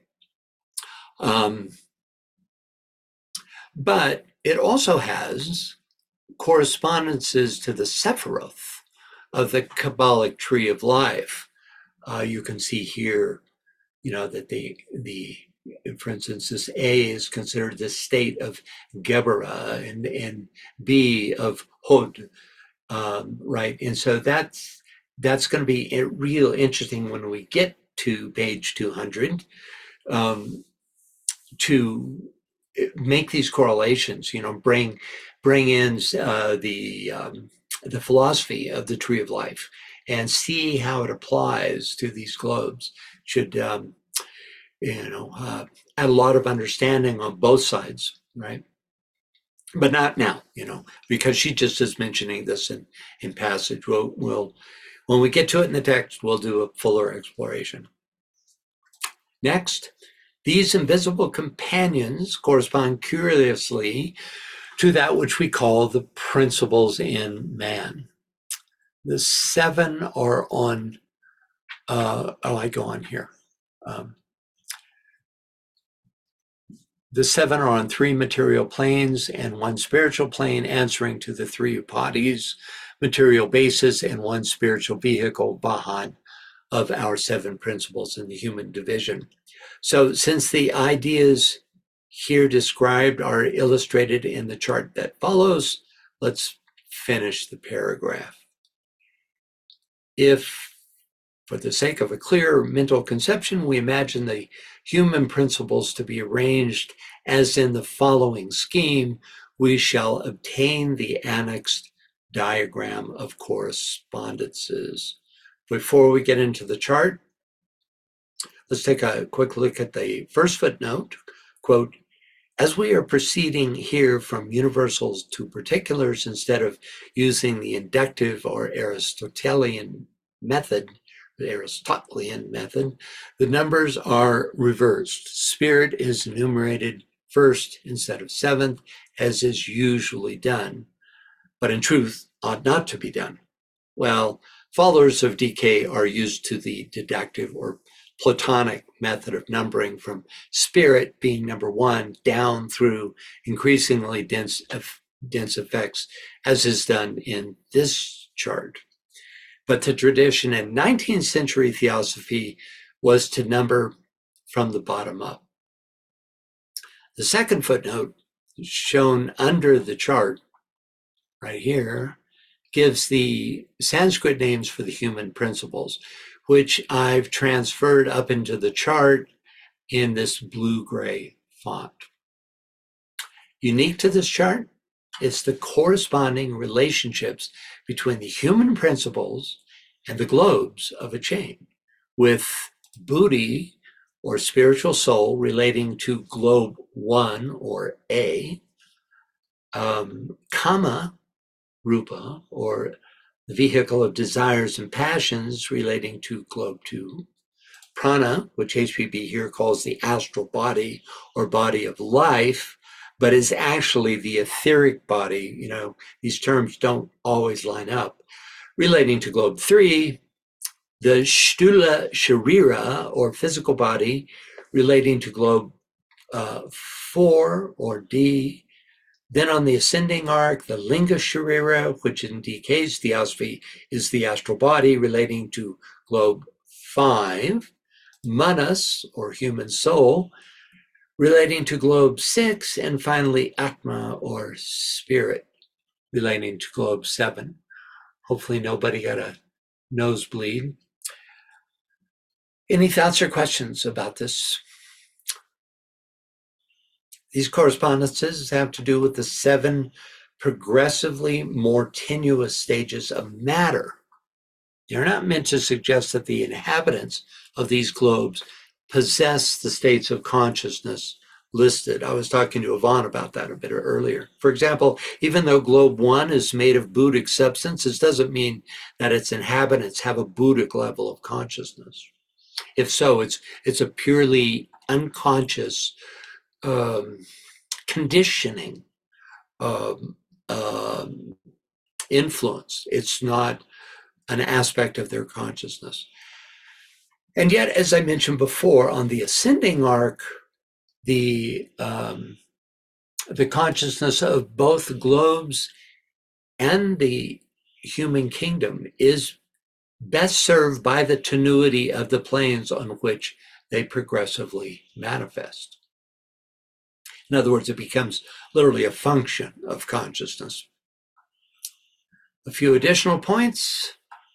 But it also has correspondences to the Sephiroth of the Kabbalic tree of life. You can see here, that for instance, this A is considered the state of Geburah and B of Hod, right? And so that's going to be real interesting when we get to page 200 to make these correlations, bring in the philosophy of the tree of life and see how it applies to these globes. Should add a lot of understanding on both sides, right? But not now, because she just is mentioning this in passage. We'll when we get to it in the text, we'll do a fuller exploration. Next, these invisible companions correspond curiously to that which we call the principles in man. The 7 are on, I go on here. The 7 are on 3 material planes and 1 spiritual plane, answering to the 3 upadhis, material bases, and 1 spiritual vehicle, vahan, of our 7 principles in the human division. So since the ideas here described are illustrated in the chart that follows, let's finish the paragraph. If For the sake of a clear mental conception, we imagine the human principles to be arranged as in the following scheme. We shall obtain the annexed diagram of correspondences. Before we get into the chart, let's take a quick look at the first footnote. Quote, as we are proceeding here from universals to particulars instead of using the inductive or Aristotelian method, the numbers are reversed. Spirit is enumerated first instead of seventh, as is usually done, but in truth ought not to be done. Well, followers of DK are used to the deductive or Platonic method of numbering from spirit being number one down through increasingly dense effects, as is done in this chart. But the tradition in 19th century theosophy was to number from the bottom up. The second footnote shown under the chart right here gives the Sanskrit names for the human principles, which I've transferred up into the chart in this blue-gray font. Unique to this chart is the corresponding relationships between the human principles and the globes of a chain, with buddhi, or spiritual soul, relating to globe 1, or A, kama, rupa, or the vehicle of desires and passions, relating to globe 2, prana, which HPB here calls the astral body or body of life, but is actually the etheric body. You know, these terms don't always line up. Relating to globe 3, the sthula sharira, or physical body, relating to globe 4, or D. Then on the ascending arc, the linga sharira, which in DK's theosophy is the astral body, relating to globe 5. Manas, or human soul, relating to globe 6, and finally Atma, or spirit, relating to globe 7. Hopefully nobody got a nosebleed. Any thoughts or questions about this? These correspondences have to do with the 7 progressively more tenuous stages of matter. They're not meant to suggest that the inhabitants of these globes possess the states of consciousness listed. I was talking to Yvonne about that a bit earlier. For example, even though globe 1 is made of Buddhic substance, this doesn't mean that its inhabitants have a Buddhic level of consciousness. If so, it's a purely unconscious conditioning influence. It's not an aspect of their consciousness. And yet, as I mentioned before, on the ascending arc, the consciousness of both globes and the human kingdom is best served by the tenuity of the planes on which they progressively manifest. In other words, it becomes literally a function of consciousness. A few additional points.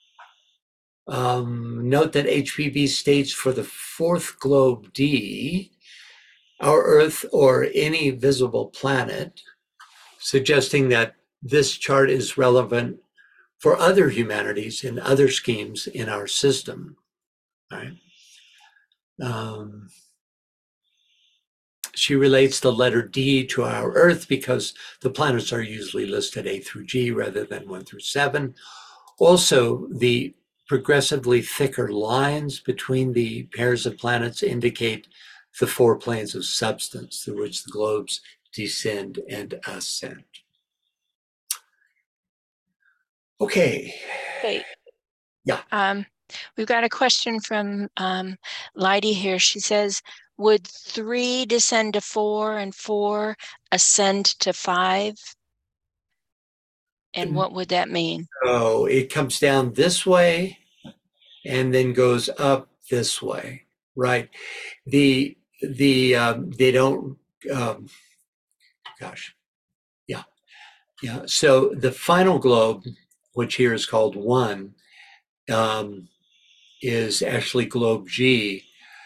Note that HPB states for the 4th globe D, our Earth or any visible planet, suggesting that this chart is relevant for other humanities and other schemes in our system. All right. She relates the letter D to our Earth because the planets are usually listed A through G rather than 1 through 7. Also, the progressively thicker lines between the pairs of planets indicate the 4 planes of substance through which the globes descend and ascend. Okay. Wait. Yeah. We've got a question from Leidy here. She says, would 3 descend to 4 and 4 ascend to 5? And what would that mean? So it comes down this way and then goes up this way, right? They don't, yeah. So the final globe, which here is called 1, is actually globe G,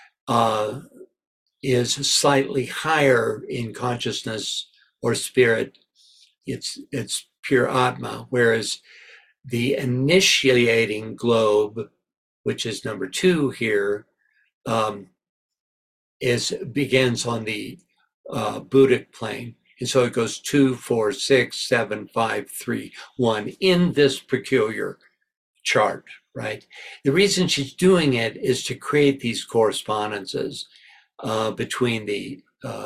is slightly higher in consciousness or spirit. It's pure Atma, whereas the initiating globe, which is number 2 here, begins on the Buddhic plane. And so it goes 2, 4, 6, 7, 5, 3, 1 in this peculiar chart, right? The reason she's doing it is to create these correspondences between the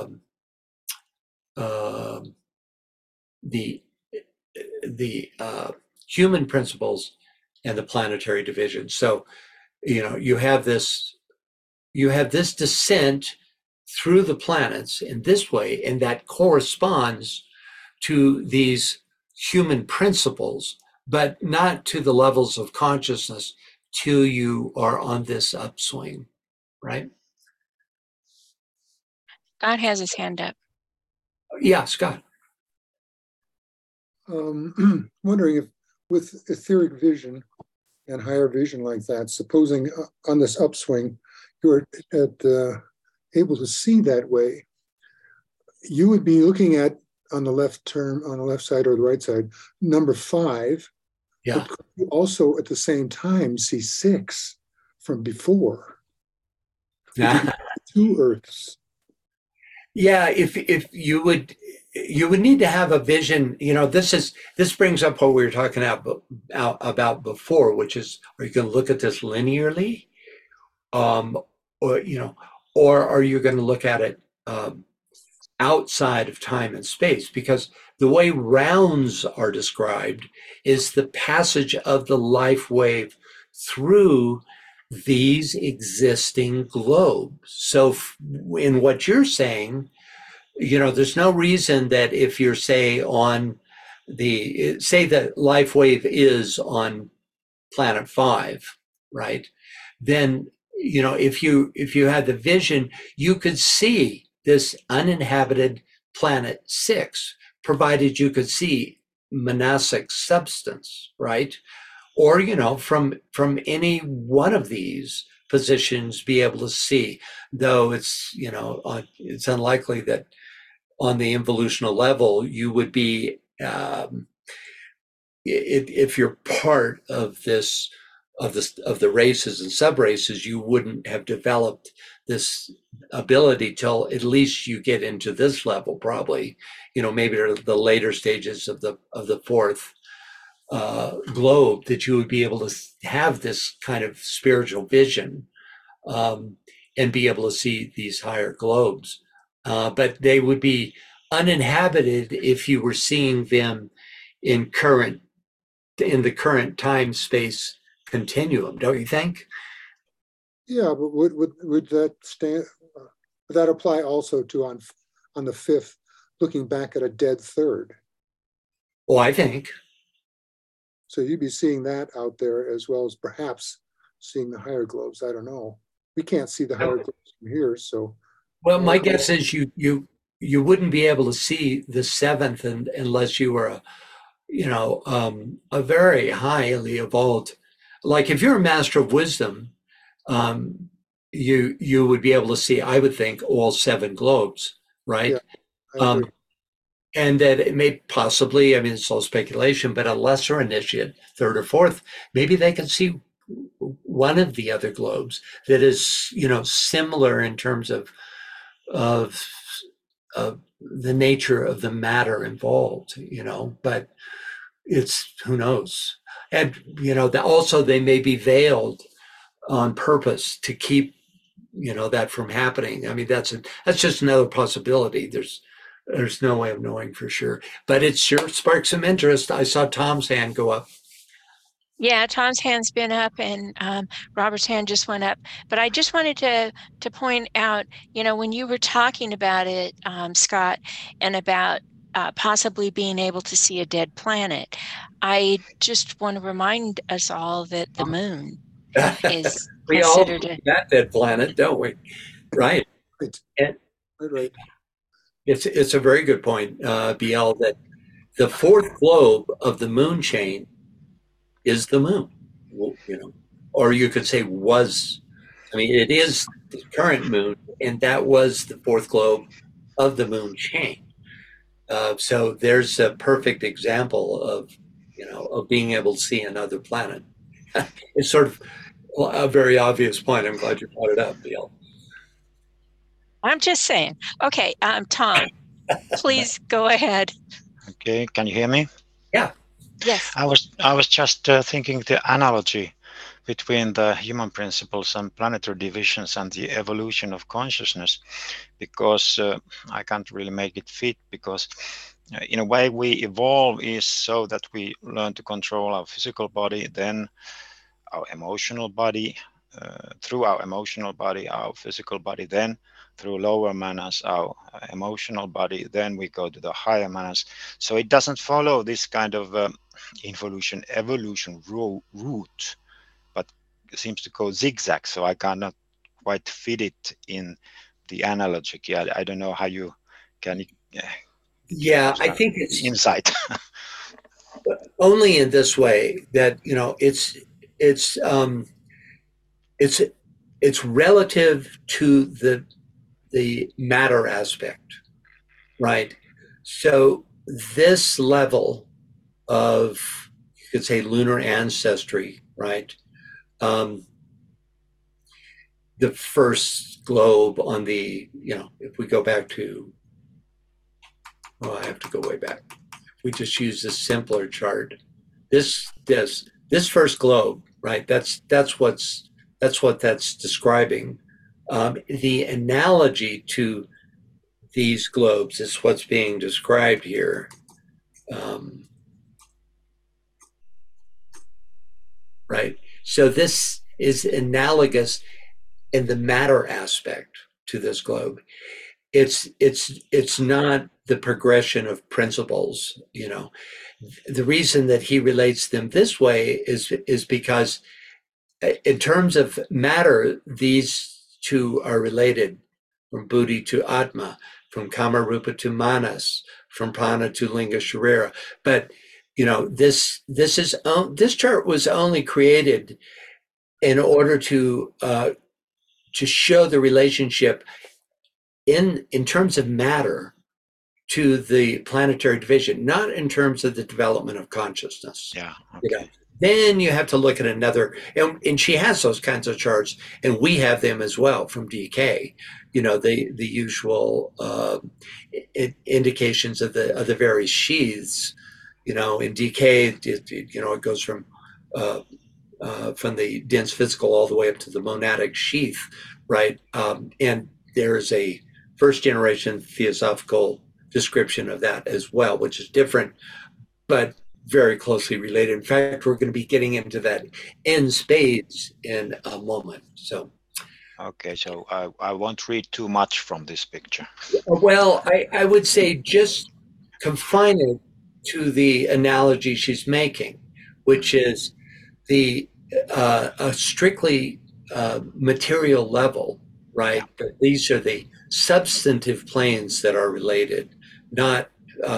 human principles and the planetary division. So, you have this descent through the planets in this way, and that corresponds to these human principles, but not to the levels of consciousness till you are on this upswing, right? Scott has his hand up. Yeah, Scott. Wondering if with etheric vision and higher vision like that, supposing on this upswing, you're able to see that way, you would be looking at on the left side or the right side, number 5. Yeah. But you also at the same time see 6 from before. Yeah. 2 Earths. Yeah, if you would need to have a vision. This brings up what we were talking about before, which is, are you going to look at this linearly, or are you going to look at it outside of time and space? Because the way rounds are described is the passage of the life wave through these existing globes. So in what you're saying, there's no reason that if you're, say the life wave is on planet 5, right? Then, if you had the vision, you could see this uninhabited planet 6, provided you could see monastic substance, right? Or, from any one of these positions be able to see, though it's unlikely that on the involutional level you would be, if you're part of this, of the races and sub-races, you wouldn't have developed this ability till at least you get into this level, probably, maybe the later stages of the 4th globe, that you would be able to have this kind of spiritual vision, and be able to see these higher globes. But they would be uninhabited if you were seeing them in the current time-space continuum, don't you think? Yeah, but would that would that apply also to on the 5th, looking back at a dead 3rd? Oh, I think. So you'd be seeing that out there as well as perhaps seeing the higher globes. I don't know. We can't see the higher globes from here, so. Well, my guess is you wouldn't be able to see the 7th unless you were a very highly evolved. Like if you're a master of wisdom, you would be able to see, I would think, all 7 globes, right? Yeah, and that it may possibly, it's all speculation, but a lesser initiate, 3rd or 4th, maybe they can see one of the other globes that is, similar in terms of the nature of the matter involved, but it's, who knows? And, also they may be veiled on purpose to keep, that from happening. That's just another possibility. There's no way of knowing for sure, but it sure sparks some interest. I saw Tom's hand go up. Yeah, Tom's hand's been up, and Robert's hand just went up. But I just wanted to point out, when you were talking about it, Scott, and about possibly being able to see a dead planet, I just want to remind us all that the moon is we considered all that dead planet, don't we? Right. right. It's a very good point, BL, that the 4th globe of the moon chain is the moon, or you could say was. I mean, it is the current moon, and that was the fourth globe of the moon chain. So there's a perfect example of, of being able to see another planet. It's sort of a very obvious point. I'm glad you brought it up, Bill. I'm just saying. Okay, Tom, please go ahead. Okay, can you hear me? Yeah. Yes. I was just thinking the analogy between the human principles and planetary divisions and the evolution of consciousness, because I can't really make it fit, because in a way we evolve is so that we learn to control our physical body, then our emotional body, through our emotional body, our physical body, then through lower manas, our emotional body, then we go to the higher manas. So it doesn't follow this kind of evolution route, but seems to go zigzag. So I cannot quite fit it in the analogy. I don't know how you can. Yeah, I think it's insight. only in this way that it's relative to the matter aspect, right? So this level of, you could say, lunar ancestry, right? The first globe on the, if we go back to, I have to go way back. We just use this simpler chart. This first globe, right? That's what that's describing. The analogy to these globes is what's being described here. Right. So this is analogous in the matter aspect to this globe. It's not the progression of principles. The reason that he relates them this way is because in terms of matter, these two are related, from Buddhi to Atma, from Kamarupa to Manas, from Prana to Linga Sharira. But this chart was only created in order to show the relationship in terms of matter to the planetary division, not in terms of the development of consciousness. Yeah. Okay. Then you have to look at another, and she has those kinds of charts, and we have them as well from DK. The usual indications of the various sheaths. In DK, it goes from the dense physical all the way up to the monadic sheath, right? And there is a first generation theosophical description of that as well, which is different, but very closely related. In fact, we're going to be getting into that in spades in a moment. So, okay, so I won't read too much from this picture. Well, I would say just confine it to the analogy she's making, which is a strictly material level, right? But these are the substantive planes that are related, not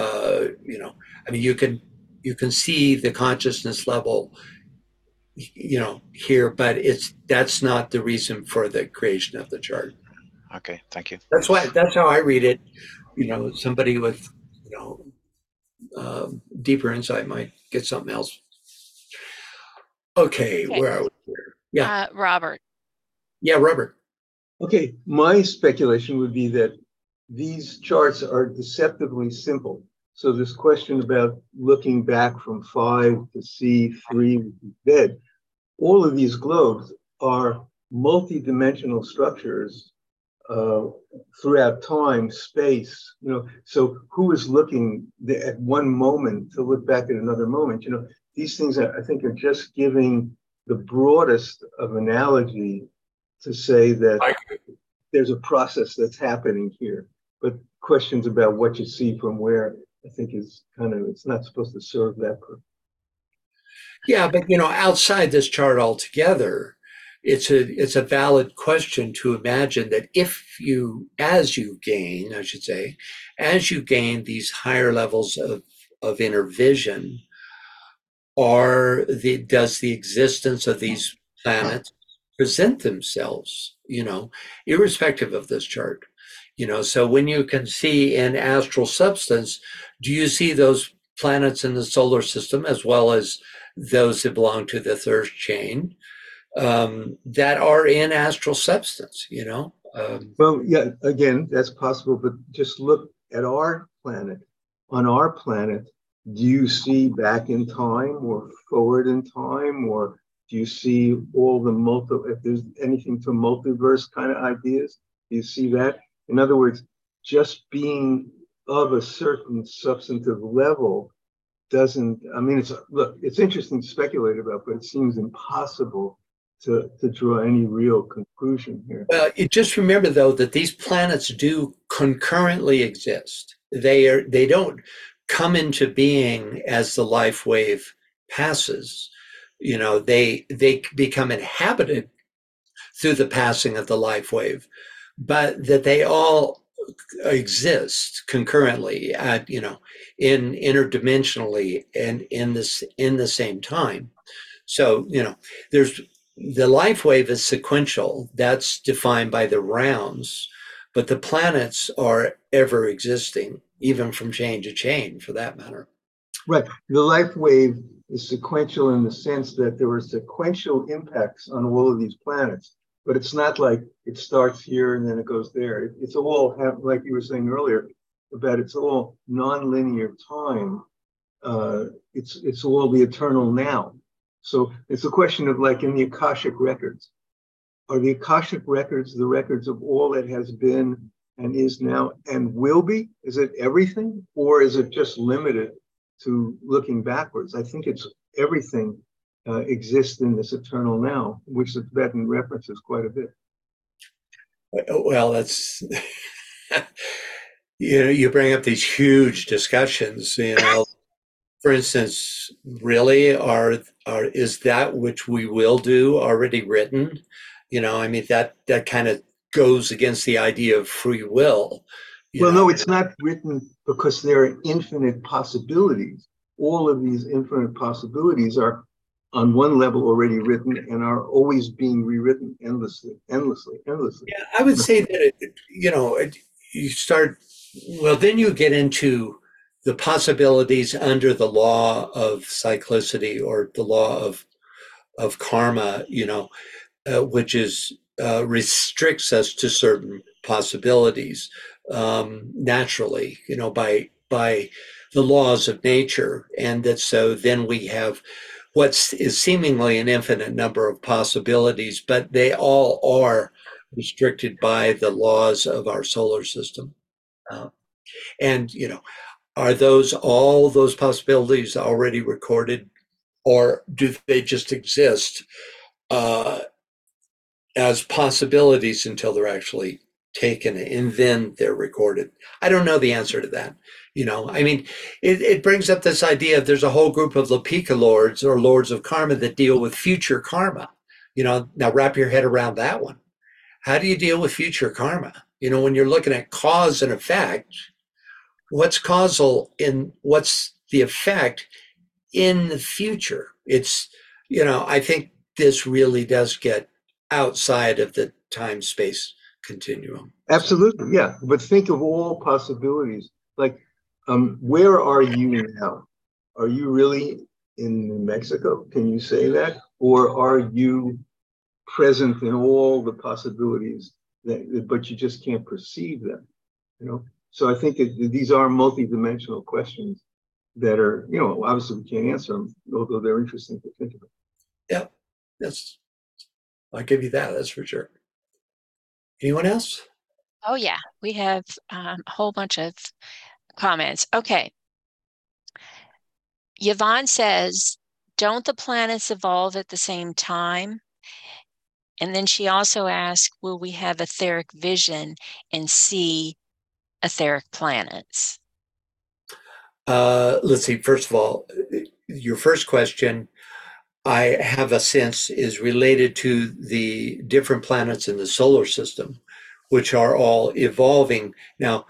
you can see the consciousness level here, but that's not the reason for the creation of the chart. Okay, thank you. That's how I read it. Somebody with deeper insight might get something else. Okay, where are we here? Yeah, Robert. Yeah, Robert. Okay, my speculation would be that these charts are deceptively simple. So this question about looking back from 5 to C3, which is dead, all of these globes are multi-dimensional structures throughout time, space. So who is looking at one moment to look back at another moment? These things I think are just giving the broadest of analogy to say that there's a process that's happening here. But questions about what you see from where, I think is it's not supposed to serve that purpose. Yeah, but outside this chart altogether, it's a valid question to imagine that as you gain these higher levels of inner vision, does the existence of these planets present themselves, irrespective of this chart. So when you can see in astral substance, do you see those planets in the solar system as well as those that belong to the third chain that are in astral substance, Well, yeah, again, that's possible, but just look at our planet. On our planet, do you see back in time or forward in time, or do you see all the if there's anything to multiverse kind of ideas, do you see that? In other words, just being of a certain substantive level doesn't, it's interesting to speculate about, but it seems impossible to draw any real conclusion here. Well, just remember though that these planets do concurrently exist. They don't come into being as the life wave passes. They become inhabited through the passing of the life wave, but that they all exist concurrently in interdimensionally and in the same time. So there's the life wave is sequential. That's defined by the rounds, but the planets are ever existing, even from chain to chain, for that matter. Right. The life wave is sequential in the sense that there are sequential impacts on all of these planets, but it's not like it starts here and then it goes there. It's all, like you were saying earlier, about it's all non-linear time. It's all the eternal now. So it's a question of, like, in the Akashic records, are the Akashic records the records of all that has been and is now and will be? Is it everything, or is it just limited to looking backwards? I think it's everything exists in this eternal now, which the Tibetan references quite a bit. Well, that's you bring up these huge discussions. For instance, really, is that which we will do already written? That kind of goes against the idea of free will. No, it's not written because there are infinite possibilities. All of these infinite possibilities are on one level already written and are always being rewritten endlessly. Yeah, I would say that, you start, well, then you get into the possibilities under the law of cyclicity or the law of karma, which is restricts us to certain possibilities naturally, by the laws of nature, and that so then we have what is seemingly an infinite number of possibilities, but they all are restricted by the laws of our solar system, and are all those possibilities already recorded, or do they just exist as possibilities until they're actually taken and then they're recorded? I don't know the answer to that. It brings up this idea of there's a whole group of Lapika lords or lords of karma that deal with future karma. Now wrap your head around that one. How do you deal with future karma? When you're looking at cause and effect, what's causal and what's the effect in the future? It's, I think this really does get outside of the time-space continuum. Absolutely, yeah. But think of all possibilities. Like, where are you now? Are you really in New Mexico? Can you say that? Or are you present in all the possibilities, but you just can't perceive them? So I think these are multidimensional questions that are, obviously we can't answer them, although they're interesting to think about. Yeah, I'll give you that. That's for sure. Anyone else? Oh yeah, we have a whole bunch of comments. Okay. Yvonne says, don't the planets evolve at the same time? And then she also asked, will we have etheric vision and see etheric planets? Let's see. First of all, your first question, I have a sense, is related to the different planets in the solar system, which are all evolving. Now,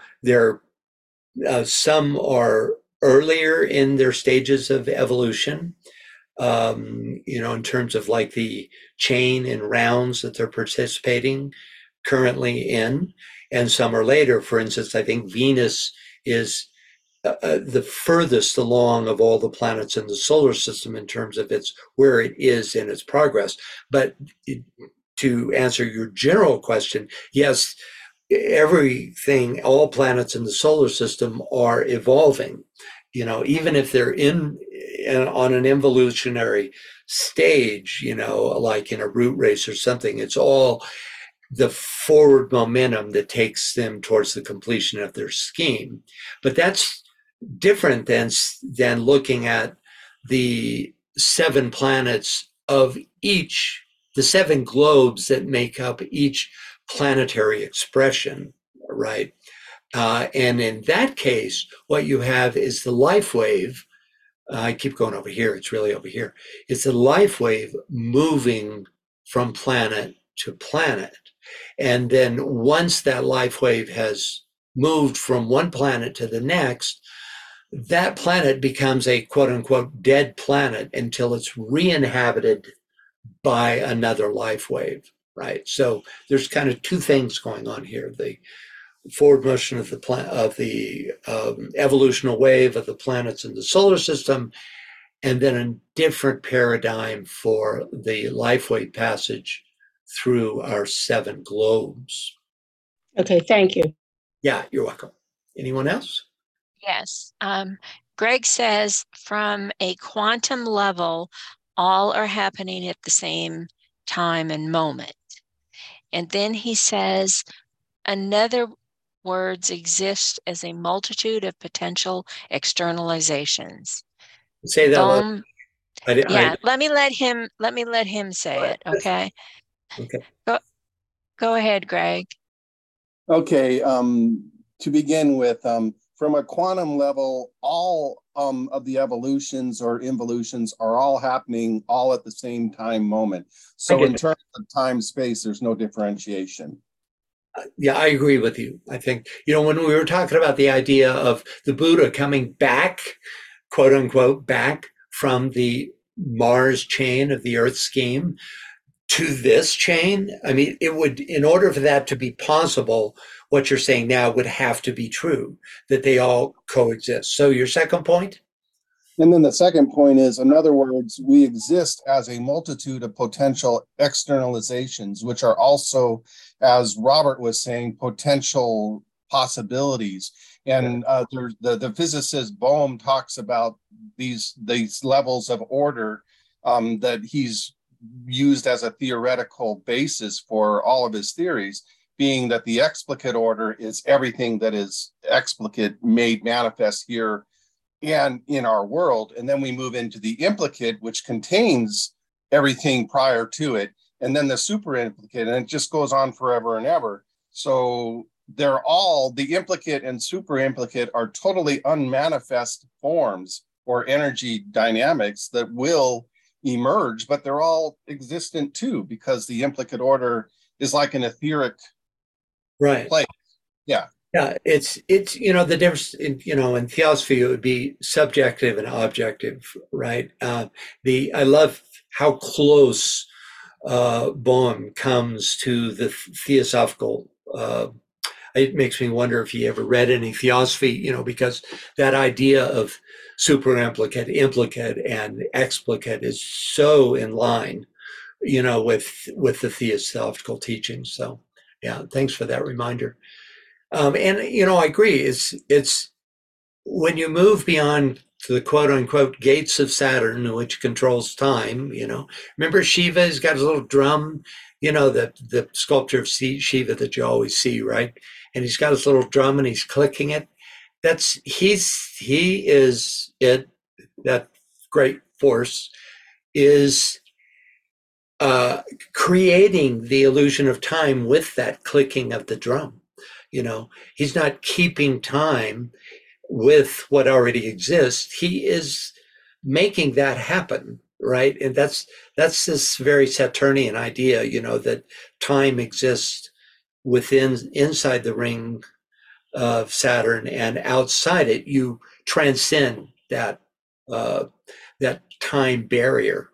some are earlier in their stages of evolution, in terms of like the chain and rounds that they're participating currently in, and some are later. For instance, I think Venus is the furthest along of all the planets in the solar system in terms of where it is in its progress. But to answer your general question, yes, all planets in the solar system are evolving. Even if they're on an evolutionary stage, like in a root race or something, it's all the forward momentum that takes them towards the completion of their scheme. But that's different than looking at the 7 planets of each, the 7 globes that make up each planetary expression, right? And in that case, what you have is the life wave. I keep going over here. It's really over here. It's a life wave moving from planet to planet. And then once that life wave has moved from one planet to the next, that planet becomes a quote unquote dead planet until it's re-inhabited by another life wave, right? So there's kind of 2 things going on here. The forward motion of the evolutional wave of the planets in the solar system, and then a different paradigm for the life wave passage through our 7 globes. Okay, thank you. Yeah, you're welcome. Anyone else? Yes. Greg says from a quantum level, all are happening at the same time and moment. And then he says, another words exist as a multitude of potential externalizations. Say that. Let me let him say it. Okay. Okay. Go ahead, Greg. Okay. To begin with, from a quantum level, all of the evolutions or involutions are all happening all at the same time moment. So in terms of time space, there's no differentiation. Yeah, I agree with you. I think, when we were talking about the idea of the Buddha coming back, quote unquote, back from the Mars chain of the Earth scheme to this chain, I mean, it would, in order for that to be possible, what you're saying now would have to be true, that they all coexist. So your second point? And then the second point is, in other words, we exist as a multitude of potential externalizations, which are also, as Robert was saying, potential possibilities. And the physicist Bohm talks about these levels of order that he's used as a theoretical basis for all of his theories, being that the explicate order is everything that is explicate made manifest here and in our world. And then we move into the implicate, which contains everything prior to it. And then the super implicate, and it just goes on forever and ever. So they're all, the implicate and super implicate are totally unmanifest forms or energy dynamics that will emerge, but they're all existent too, because the implicate order is like an etheric place. Yeah. Yeah, it's the difference in theosophy, it would be subjective and objective, right? I love how close Bohm comes to the theosophical. It makes me wonder if he ever read any theosophy, because that idea of super implicate, and explicate is so in line, with the theosophical teachings. So, yeah, thanks for that reminder. And I agree. It's when you move beyond to the quote unquote gates of Saturn, which controls time. Remember Shiva has got his little drum. The sculpture of Shiva that you always see, right? And he's got his little drum and he's clicking it. He is it. That great force is creating the illusion of time with that clicking of the drum. He's not keeping time with what already exists. He is making that happen, right? And that's this very Saturnian idea, that time exists inside the ring of Saturn, and outside it, you transcend that time barrier,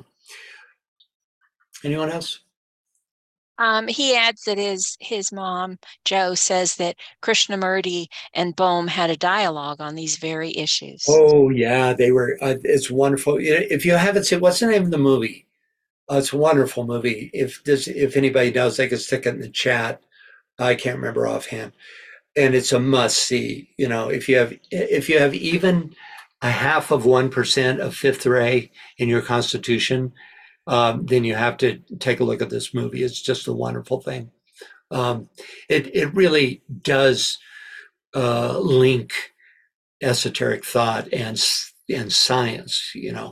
Anyone else? He adds that his mom, Jo, says that Krishnamurti and Bohm had a dialogue on these very issues. Oh yeah, they were. It's wonderful. If you haven't seen, what's the name of the movie? It's a wonderful movie. If anybody knows, they can stick it in the chat. I can't remember offhand, and it's a must see. If you have even a 0.5% of fifth ray in your constitution, then you have to take a look at this movie. It's just a wonderful thing. It really does link esoteric thought and science,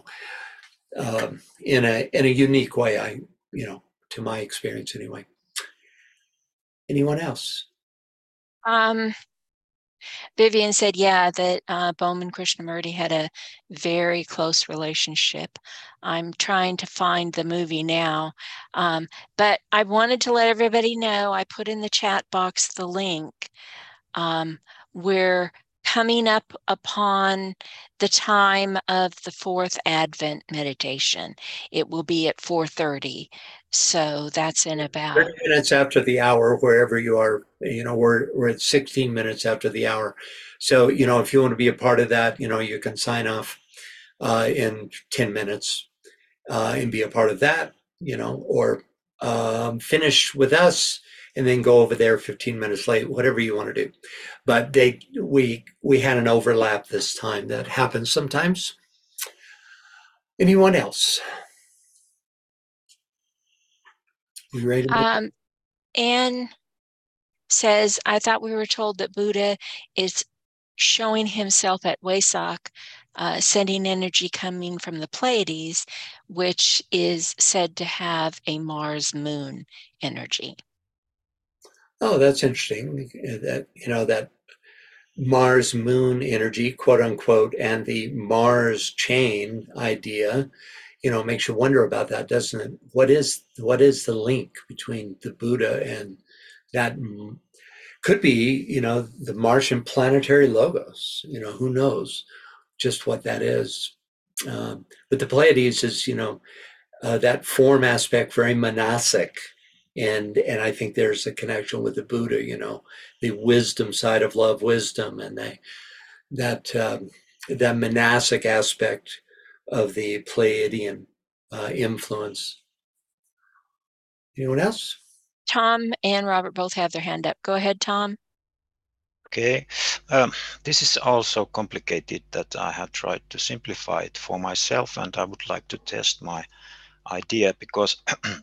in a unique way. To my experience anyway. Anyone else? Vivian said, yeah, that Bohm and Krishnamurti had a very close relationship. I'm trying to find the movie now, but I wanted to let everybody know, I put in the chat box the link. We're coming up upon the time of the fourth Advent meditation. It will be at 4:30. So that's in about 30 minutes after the hour, wherever you are. We're at 16 minutes after the hour. So, if you want to be a part of that, you can sign off in 10 minutes and be a part of that, or finish with us and then go over there 15 minutes late, whatever you want to do. But we had an overlap this time. That happens sometimes. Anyone else? You ready to Anne says, I thought we were told that Buddha is showing himself at Wesak, sending energy coming from the Pleiades, which is said to have a Mars moon energy. Oh, that's interesting. That Mars moon energy, quote unquote, and the Mars chain idea, makes you wonder about that, doesn't it? What is the link between the Buddha and that? Could be, the Martian planetary logos. Who knows just what that is. But the Pleiades is, that form aspect, very monastic. And I think there's a connection with the Buddha, the wisdom side of love, wisdom, and that monastic aspect of the Pleiadian influence. Anyone else? Tom and Robert both have their hand up. Go ahead, Tom. Okay, this is also complicated that I have tried to simplify it for myself, and I would like to test my idea because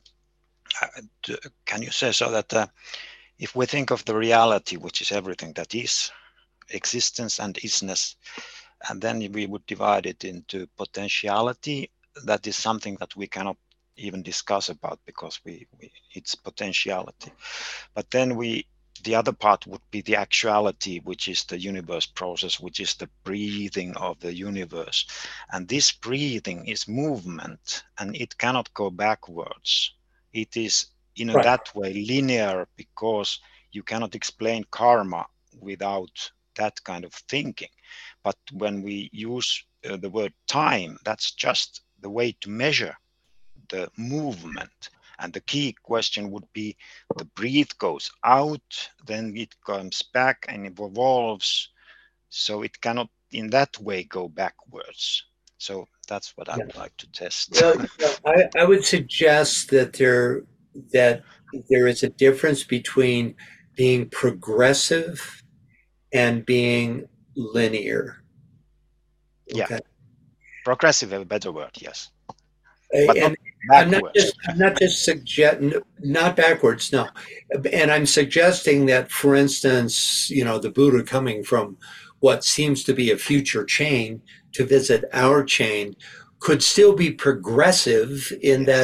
can you say so that if we think of the reality, which is everything that is, existence and isness, and then we would divide it into potentiality, that is something that we cannot even discuss about because it's potentiality. But then the other part would be the actuality, which is the universe process, which is the breathing of the universe. And this breathing is movement, and it cannot go backwards. It is in Right. that way linear because you cannot explain karma without that kind of thinking. But when we use the word time, that's just the way to measure the movement. And the key question would be, the breath goes out, then it comes back and it evolves. So it cannot in that way go backwards. So that's what I would like to test. Well, I would suggest that there is a difference between being progressive and being linear. Yeah. Okay. Progressive is a better word, yes. But not I'm backwards. not just suggesting, not backwards, no. And I'm suggesting that, for instance, the Buddha coming from what seems to be a future chain to visit our chain could still be progressive in that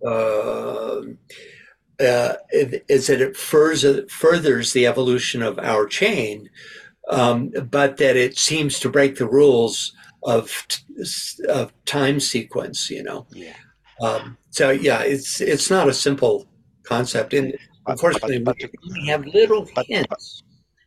it furthers the evolution of our chain, but that it seems to break the rules of time sequence. Yeah. So yeah, it's not a simple concept, and unfortunately, we have little hints.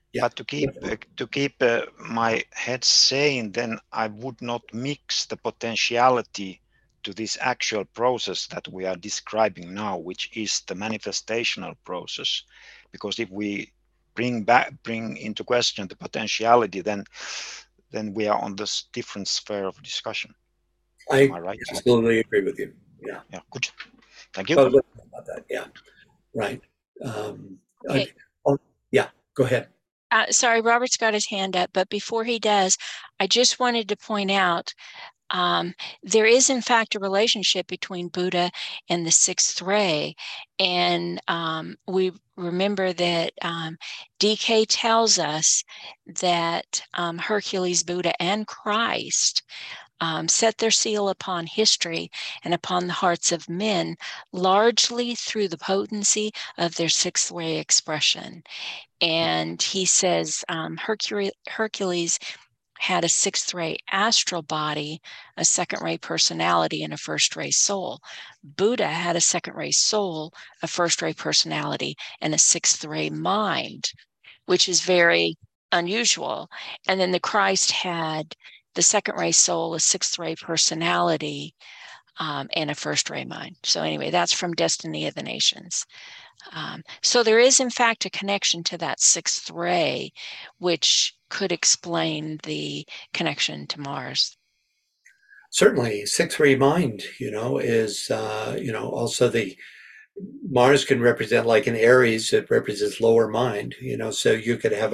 Yeah. But to keep my head sane, then I would not mix the potentiality to this actual process that we are describing now, which is the manifestational process. Because if we bring into question the potentiality, then we are on this different sphere of discussion. Am I right? Absolutely agree with you. Yeah. Yeah. Good. Thank you. Well, about that. Yeah. Right. Okay. Yeah. Go ahead. Sorry, Robert's got his hand up, but before he does, I just wanted to point out there is, in fact, a relationship between Buddha and the sixth ray. And we remember that DK tells us that Hercules, Buddha, and Christ set their seal upon history and upon the hearts of men, largely through the potency of their sixth ray expression. And he says Hercules had a sixth ray astral body, a second ray personality, and a first ray soul. Buddha had a second ray soul, a first ray personality, and a sixth ray mind, which is very unusual. And then the Christ had the second ray soul, a sixth ray personality, and a first ray mind. So anyway, that's from Destiny of the Nations. So there is, in fact, a connection to that sixth ray, which could explain the connection to Mars. Certainly, sixth ray mind, is, also the Mars can represent, like in Aries, it represents lower mind, so you could have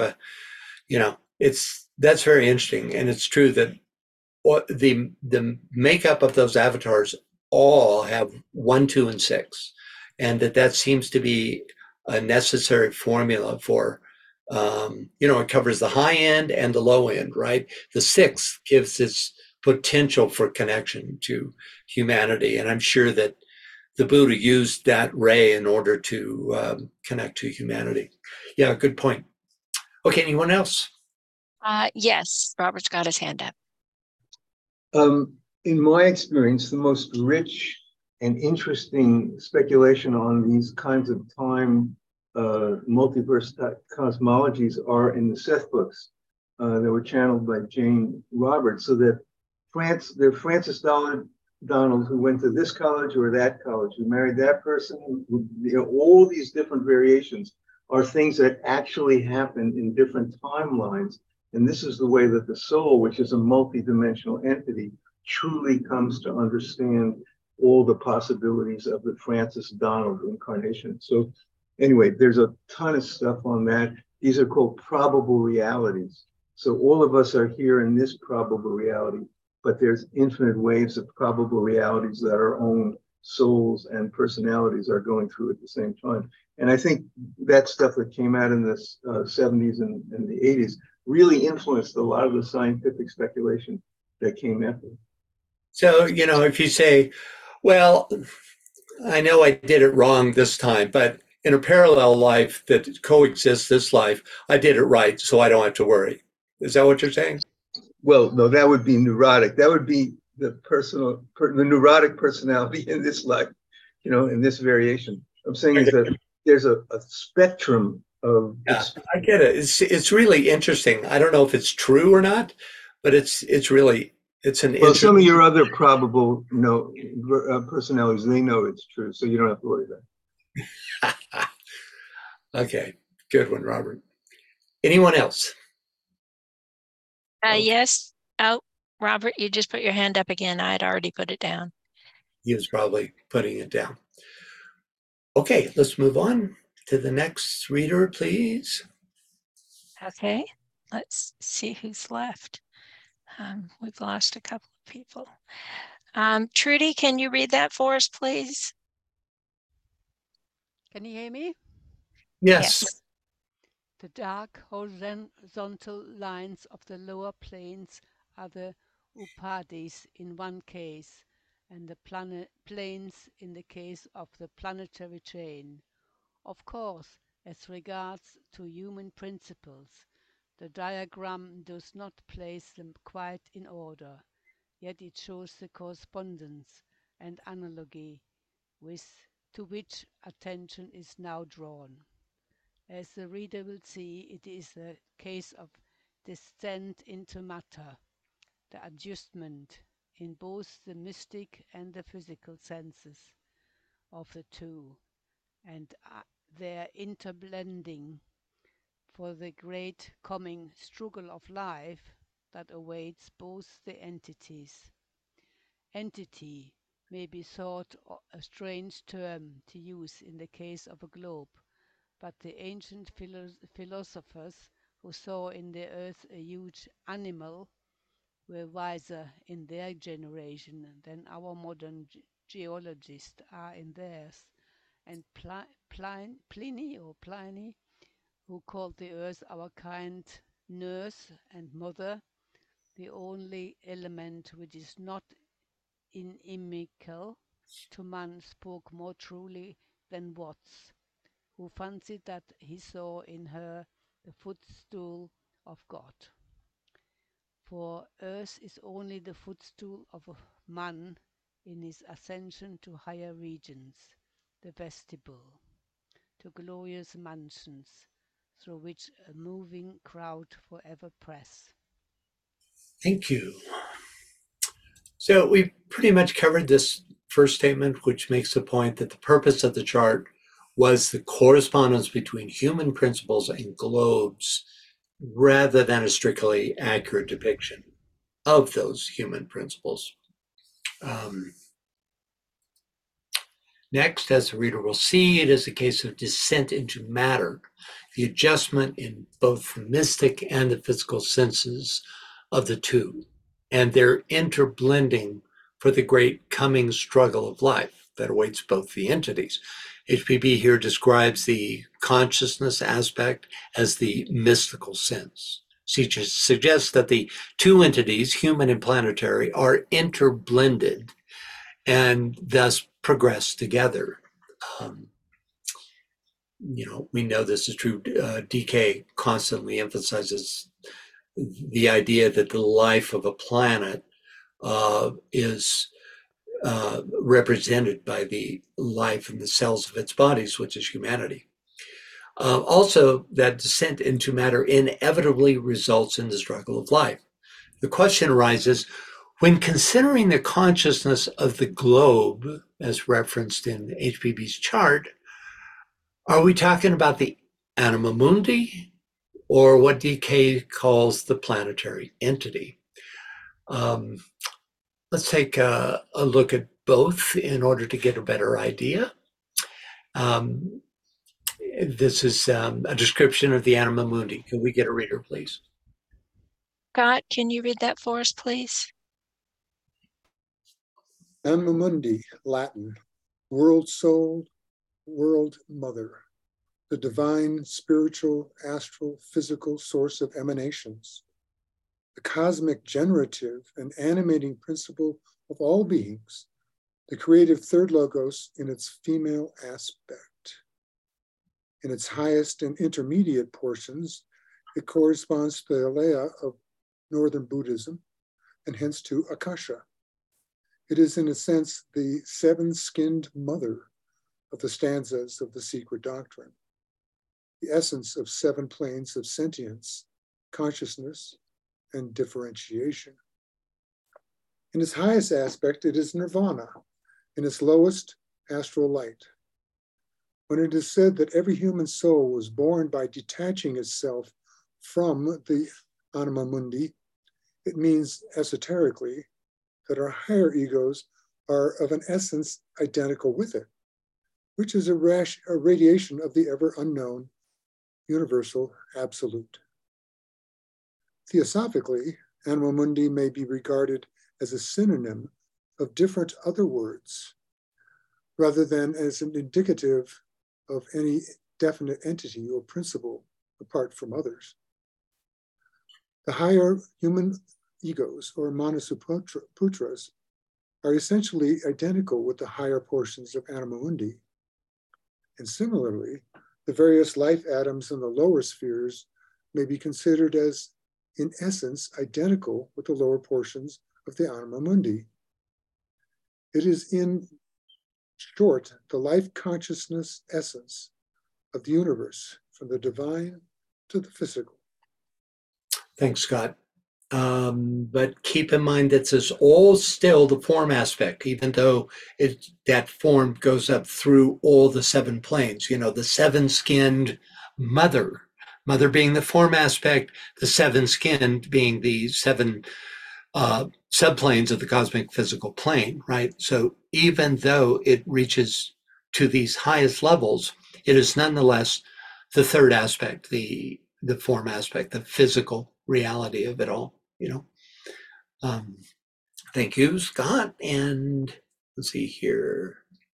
that's very interesting. And it's true that the makeup of those avatars all have 1, 2, and 6, and that seems to be a necessary formula for, it covers the high end and the low end, right? The 6 gives this potential for connection to humanity, and I'm sure that the Buddha used that ray in order to connect to humanity. Yeah, good point. Okay, anyone else? Yes, Robert's got his hand up. In my experience, the most rich and interesting speculation on these kinds of time multiverse cosmologies are in the Seth books that were channeled by Jane Roberts. So that Francis Donald, who went to this college or that college, who married that person, all these different variations are things that actually happen in different timelines. And this is the way that the soul, which is a multidimensional entity, truly comes to understand all the possibilities of the Francis Donald incarnation. So anyway, there's a ton of stuff on that. These are called probable realities. So all of us are here in this probable reality, but there's infinite waves of probable realities that our own souls and personalities are going through at the same time. And I think that stuff that came out in the 70s and the 80s really influenced a lot of the scientific speculation that came after. So, if you say, well, I know I did it wrong this time, but in a parallel life that coexists this life, I did it right, so I don't have to worry. Is that what you're saying? Well, no, that would be neurotic. That would be the neurotic personality in this life, in this variation. I'm saying is that there's a spectrum of. Yeah, I get it. It's really interesting. I don't know if it's true or not, but it's an. Well, some of your other probable personalities, they know it's true, so you don't have to worry about it. Okay, good one, Robert. Anyone else? Yes. Oh, Robert, you just put your hand up again. I had already put it down. He was probably putting it down. Okay, let's move on to the next reader, please. Okay, let's see who's left. We've lost a couple of people. Trudy, can you read that for us, please? Can you hear me? Yes. The dark horizontal lines of the lower planes are the upadhis in one case, and the planes in the case of the planetary chain. Of course, as regards to human principles, the diagram does not place them quite in order, yet it shows the correspondence and analogy to which attention is now drawn. As the reader will see, it is a case of descent into matter, the adjustment in both the mystic and the physical senses of the two, and their interblending for the great coming struggle of life that awaits both the entities. Entity may be thought a strange term to use in the case of a globe, but the ancient philosophers who saw in the earth a huge animal were wiser in their generation than our modern geologists are in theirs. And Pliny, who called the earth our kind nurse and mother, the only element which is not inimical to man, spoke more truly than Watts, who fancied that he saw in her the footstool of God. For earth is only the footstool of man in his ascension to higher regions, the vestibule, to glorious mansions, through which a moving crowd forever press. Thank you. So we pretty much covered this first statement, which makes the point that the purpose of the chart was the correspondence between human principles and globes rather than a strictly accurate depiction of those human principles. Next, as the reader will see, it is a case of descent into matter, the adjustment in both the mystic and the physical senses of the two, and their interblending for the great coming struggle of life that awaits both the entities. HPB here describes the consciousness aspect as the mystical sense. She suggests that the two entities, human and planetary, are interblended and thus progress together. We know this is true. DK constantly emphasizes the idea that the life of a planet is represented by the life in the cells of its bodies, which is humanity. Also, that descent into matter inevitably results in the struggle of life. The question arises, when considering the consciousness of the globe, as referenced in HPB's chart, are we talking about the anima mundi or what DK calls the planetary entity? Let's take a look at both in order to get a better idea. This is a description of the anima mundi. Can we get a reader, please? Scott, can you read that for us, please? Anima mundi, Latin, world soul, world mother, the divine, spiritual, astral, physical source of emanations, the cosmic generative and animating principle of all beings, the creative third logos in its female aspect. In its highest and intermediate portions, it corresponds to the Alea of Northern Buddhism, and hence to Akasha. It is, in a sense, the seven-skinned mother of the stanzas of the secret doctrine, the essence of seven planes of sentience, consciousness, and differentiation. In its highest aspect, it is nirvana, in its lowest, astral light. When it is said that every human soul was born by detaching itself from the anima mundi, it means esoterically that our higher egos are of an essence identical with it, which is a radiation of the ever unknown, universal absolute. Theosophically, anima mundi may be regarded as a synonym of different other words, rather than as an indicative of any definite entity or principle apart from others. The higher human egos, or manasuputras, are essentially identical with the higher portions of anima mundi. And similarly, the various life atoms in the lower spheres may be considered as, in essence, identical with the lower portions of the anima mundi. It is, in short, the life consciousness essence of the universe, from the divine to the physical. Thanks, Scott. But keep in mind that this is all still the form aspect, even though that form goes up through all the seven planes. You know, the seven-skinned mother being the form aspect, the seven-skinned being the seven subplanes of the cosmic physical plane, right? So even though it reaches to these highest levels, it is nonetheless the third aspect, the form aspect, the physical reality of it all, you know. Thank you, Scott. And let's see here.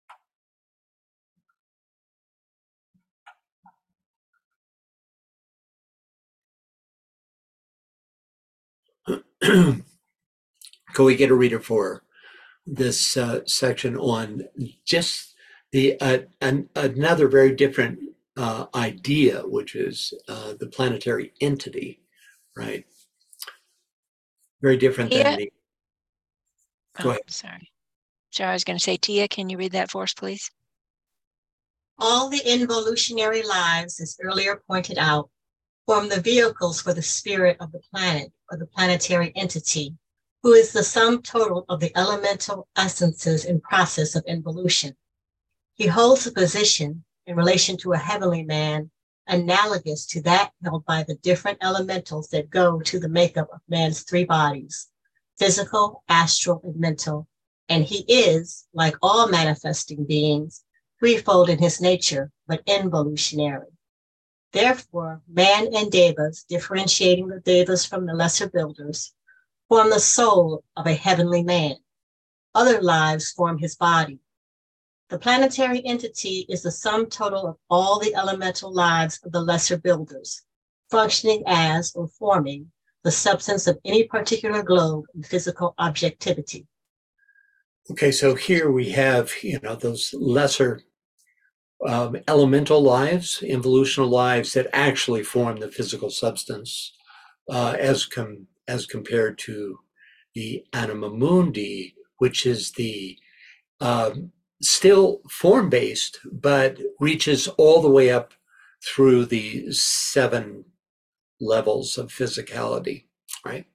Can we get a reader for this section on just the another very different idea, which is the planetary entity, right? Very different than the. Go ahead. Sorry, I was going to say, Tia, can you read that for us, please? All the involutionary lives, as earlier pointed out, form the vehicles for the spirit of the planet or the planetary entity, who is the sum total of the elemental essences in process of involution. He holds a position in relation to a heavenly man analogous to that held by the different elementals that go to the makeup of man's three bodies, physical, astral, and mental, and he is, like all manifesting beings, threefold in his nature, but involutionary. Therefore, man and devas, differentiating the devas from the lesser builders, form the soul of a heavenly man. Other lives form his body. The planetary entity is the sum total of all the elemental lives of the lesser builders, functioning as or forming the substance of any particular globe in physical objectivity. Okay, so here we have, you know, those lesser elemental lives, involutional lives that actually form the physical substance, as compared to the anima mundi, which is the still form-based, but reaches all the way up through the seven levels of physicality, right?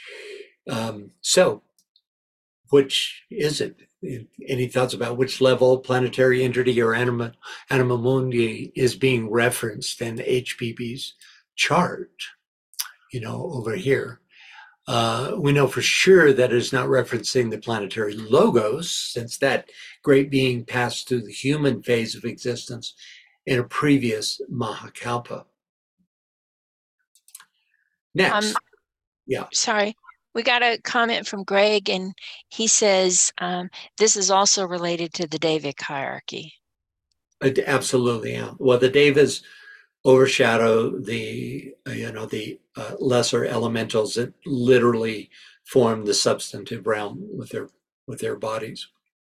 So which is it? Any thoughts about which level, planetary entity or anima mundi, is being referenced in HPB's chart, you know, over here? We know for sure that it is not referencing the planetary logos, since that great being passed through the human phase of existence in a previous Mahakalpa. Next. Yeah. Sorry. We got a comment from Greg, and he says this is also related to the Devic hierarchy. Absolutely, yeah. Well, the Devas overshadow the lesser elementals that literally form the substantive realm with their bodies.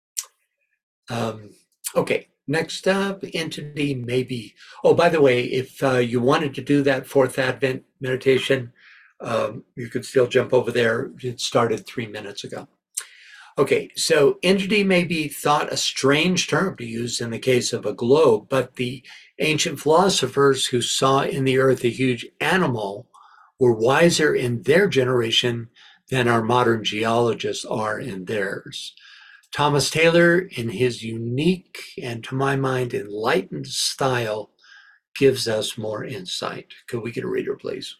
Okay, next up, entity maybe. Oh, by the way, if you wanted to do that fourth Advent meditation, you could still jump over there. It started 3 minutes ago. Okay, so entity may be thought a strange term to use in the case of a globe, but the ancient philosophers who saw in the earth a huge animal were wiser in their generation than our modern geologists are in theirs. Thomas Taylor, in his unique and, to my mind, enlightened style, gives us more insight. Could we get a reader, please?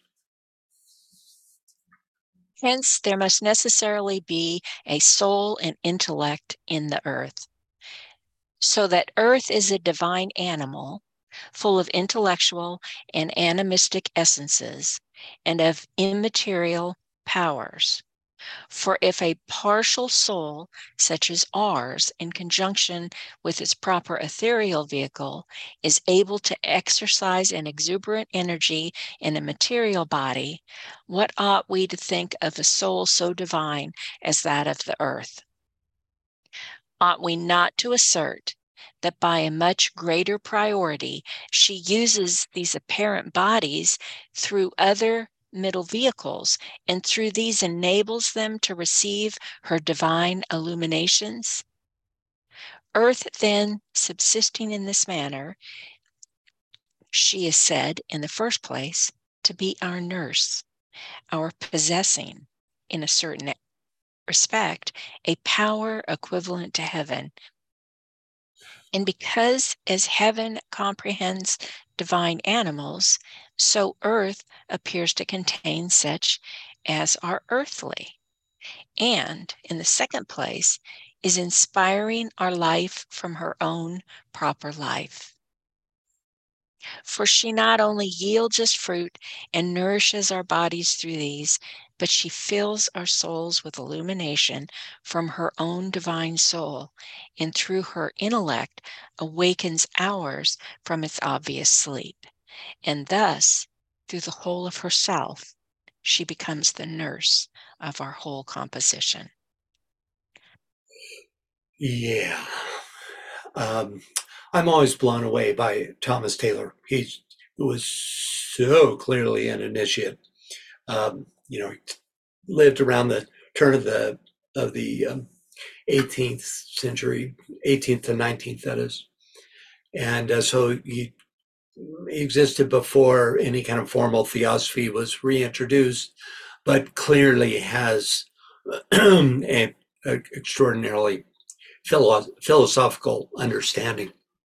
Hence, there must necessarily be a soul and intellect in the earth, so that earth is a divine animal, full of intellectual and animistic essences and of immaterial powers. For if a partial soul, such as ours, in conjunction with its proper ethereal vehicle, is able to exercise an exuberant energy in a material body, what ought we to think of a soul so divine as that of the earth? Ought we not to assert that by a much greater priority, she uses these apparent bodies through other middle vehicles, and through these enables them to receive her divine illuminations? Earth, then, subsisting in this manner, She is said, in the first place, to be our nurse, our possessing, in a certain respect, a power equivalent to heaven. And because as heaven comprehends divine animals, so earth appears to contain such as are earthly. And in the second place, is inspiring our life from her own proper life. For she not only yields us fruit and nourishes our bodies through these, but she fills our souls with illumination from her own divine soul, and through her intellect awakens ours from its obvious sleep. And thus, through the whole of herself, she becomes the nurse of our whole composition. Yeah. I'm always blown away by Thomas Taylor. He was so clearly an initiate. He lived around the turn of the 18th century, 18th to 19th, that is. And so he existed before any kind of formal theosophy was reintroduced, but clearly has a extraordinarily philosophical understanding.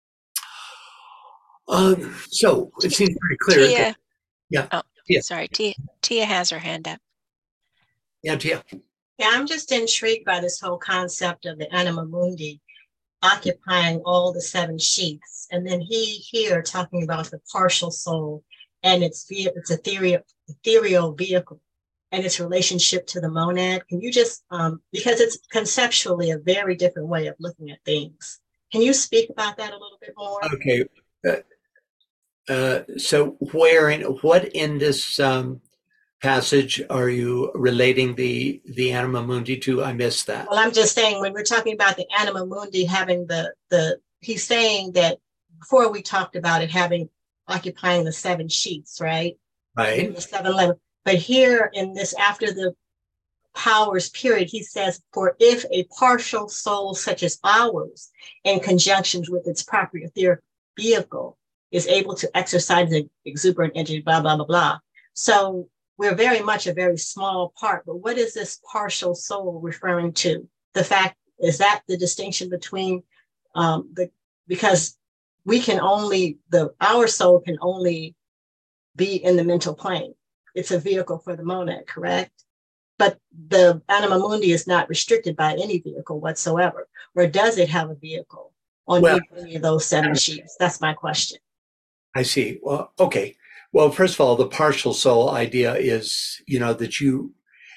So it seems pretty clear. Tia. Yeah. Oh, yeah. sorry. Tia has her hand up. Yeah, Tia. Yeah, I'm just intrigued by this whole concept of the anima mundi occupying all the seven sheaths. And then here talking about the partial soul and its ethereal vehicle and its relationship to the monad. Can you just, because it's conceptually a very different way of looking at things. Can you speak about that a little bit more? Okay. So what in this passage are you relating the anima mundi to? I missed that. Well, I'm just saying when we're talking about the anima mundi having he's saying that before we talked about it having occupying the seven sheaths, right? Right. The 7 lemon. But here in this, after the powers period, he says, for if a partial soul such as ours, in conjunction with its proper etheric vehicle, is able to exercise the exuberant energy, blah, blah, blah, blah. So we're very much a very small part, but what is this partial soul referring to? The fact, is that the distinction between because we can only, our soul can only be in the mental plane. It's a vehicle for the monad, correct? But the anima mundi is not restricted by any vehicle whatsoever. Or does it have a vehicle on any of those seven sheets? That's my question. I see. Well, okay. Well, first of all, the partial soul idea is, that you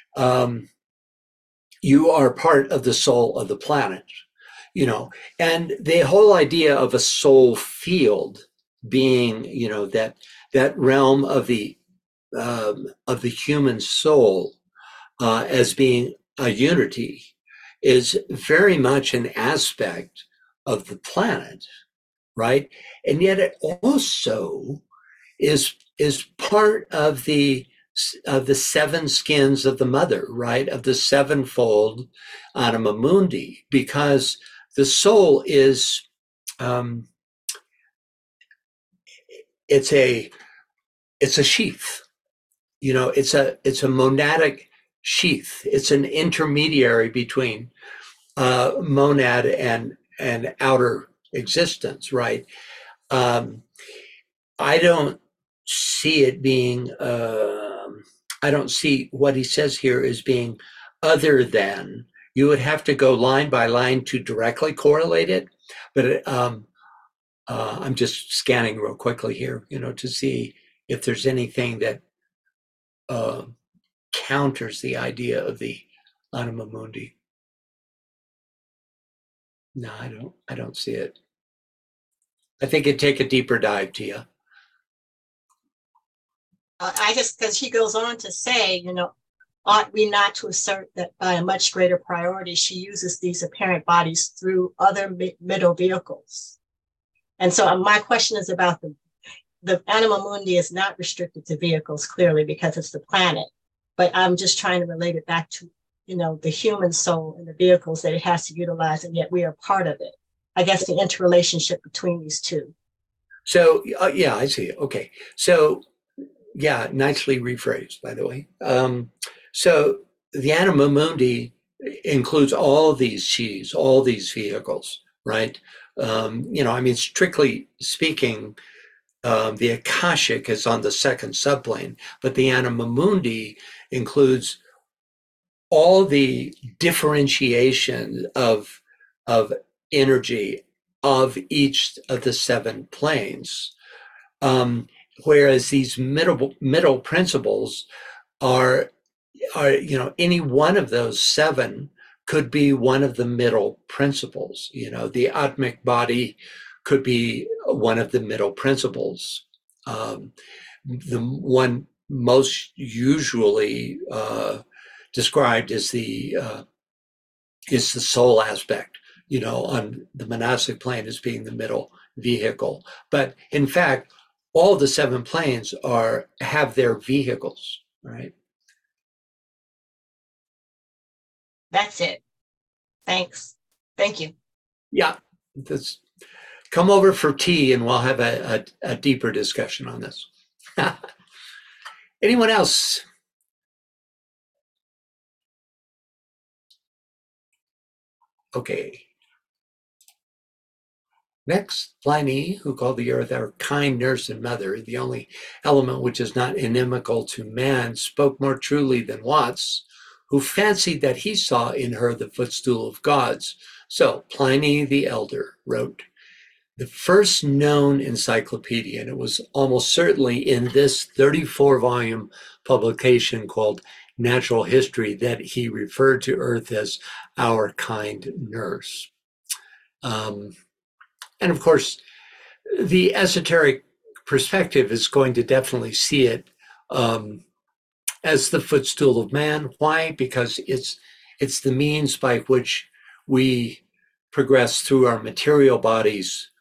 are part of the soul of the planet, and the whole idea of a soul field being, that realm of the human soul as being a unity is very much an aspect of the planet, right? And yet it also is part of the seven skins of the mother, right? Of the sevenfold anima mundi, because the soul is it's a sheath, it's a monadic sheath. It's an intermediary between monad and outer existence, right? I don't see it being, I don't see what he says here as being other than. You would have to go line by line to directly correlate it, but I'm just scanning real quickly here, to see if there's anything that counters the idea of the anima mundi. No, I don't see it. I think it'd take a deeper dive, Tia. Because he goes on to say, ought we not to assert that by a much greater priority, she uses these apparent bodies through other middle vehicles. And so my question is about the anima mundi is not restricted to vehicles, clearly, because it's the planet. But I'm just trying to relate it back to, the human soul and the vehicles that it has to utilize, and yet we are part of it. I guess the interrelationship between these two. So, yeah, I see. Okay. So, yeah, nicely rephrased, by the way. So the Anima Mundi includes all these Chis, all these vehicles, right? I mean, strictly speaking, the Akashic is on the second subplane, but the Anima Mundi includes all the differentiation of energy of each of the seven planes. Whereas these middle principles are any one of those seven could be one of the middle principles. The Atmic body could be one of the middle principles. The one most usually described is the soul aspect, on the monastic plane as being the middle vehicle. But in fact, all the seven planes have their vehicles, right? That's it. Thanks. Thank you. Yeah, come over for tea and we'll have a deeper discussion on this. Anyone else? Okay. Next, Pliny, who called the earth our kind nurse and mother, the only element which is not inimical to man, spoke more truly than Watts, who fancied that he saw in her the footstool of gods. So Pliny the Elder wrote the first known encyclopedia, and it was almost certainly in this 34-volume publication called Natural History that he referred to Earth as our kind nurse. And of course, the esoteric perspective is going to definitely see it as the footstool of man. Why? Because it's the means by which we progress through our material bodies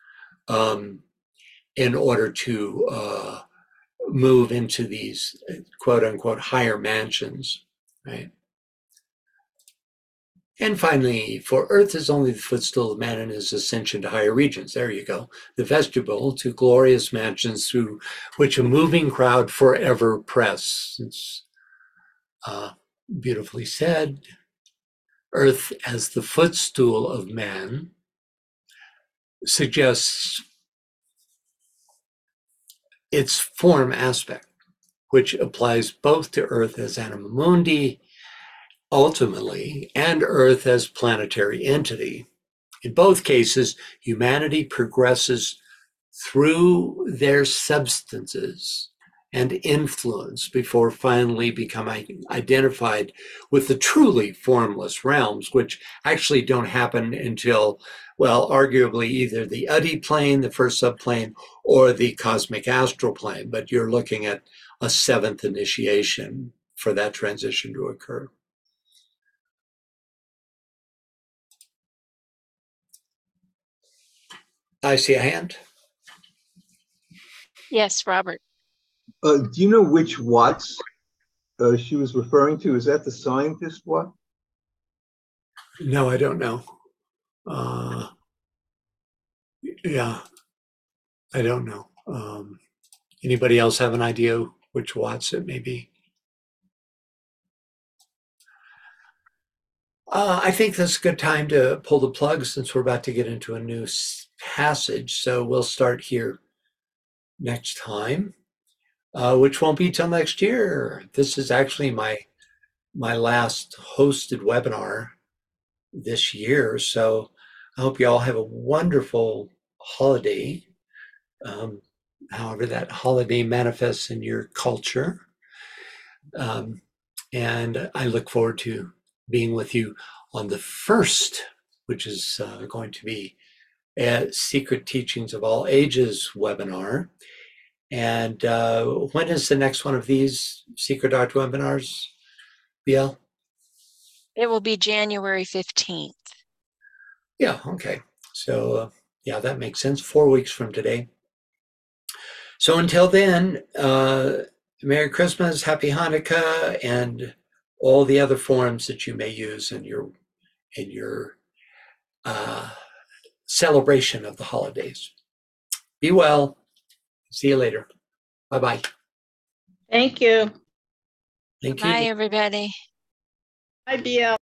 in order to move into these quote unquote higher mansions, right? And finally, for Earth is only the footstool of man in his ascension to higher regions. There you go. The vestibule to glorious mansions through which a moving crowd forever press. It's beautifully said. Earth as the footstool of man suggests its form aspect, which applies both to Earth as Anima Mundi, ultimately, and Earth as planetary entity. In both cases, humanity progresses through their substances and influence before finally becoming identified with the truly formless realms, which actually don't happen until, well, arguably either the Uddi plane, the first subplane, or the cosmic astral plane. But you're looking at a seventh initiation for that transition to occur. I see a hand. Yes, Robert. Do you know which Watts she was referring to? Is that the scientist Watt? No, I don't know. Yeah, I don't know. Anybody else have an idea which Watts it may be? I think this is a good time to pull the plug since we're about to get into a new passage. So we'll start here next time, which won't be till next year. This is actually my last hosted webinar this year. So I hope you all have a wonderful holiday, however that holiday manifests in your culture. And I look forward to being with you on the first, which is going to be a Secret Teachings of All Ages webinar. And when is the next one of these Secret Art webinars, BL? It will be January 15th. Yeah, okay. So yeah, that makes sense. 4 weeks from today. So until then, Merry Christmas, Happy Hanukkah, and all the other forms that you may use in your celebration of the holidays. Be well. See you later. Bye-bye. Thank you. Thank Bye, you. everybody. Bye, BL.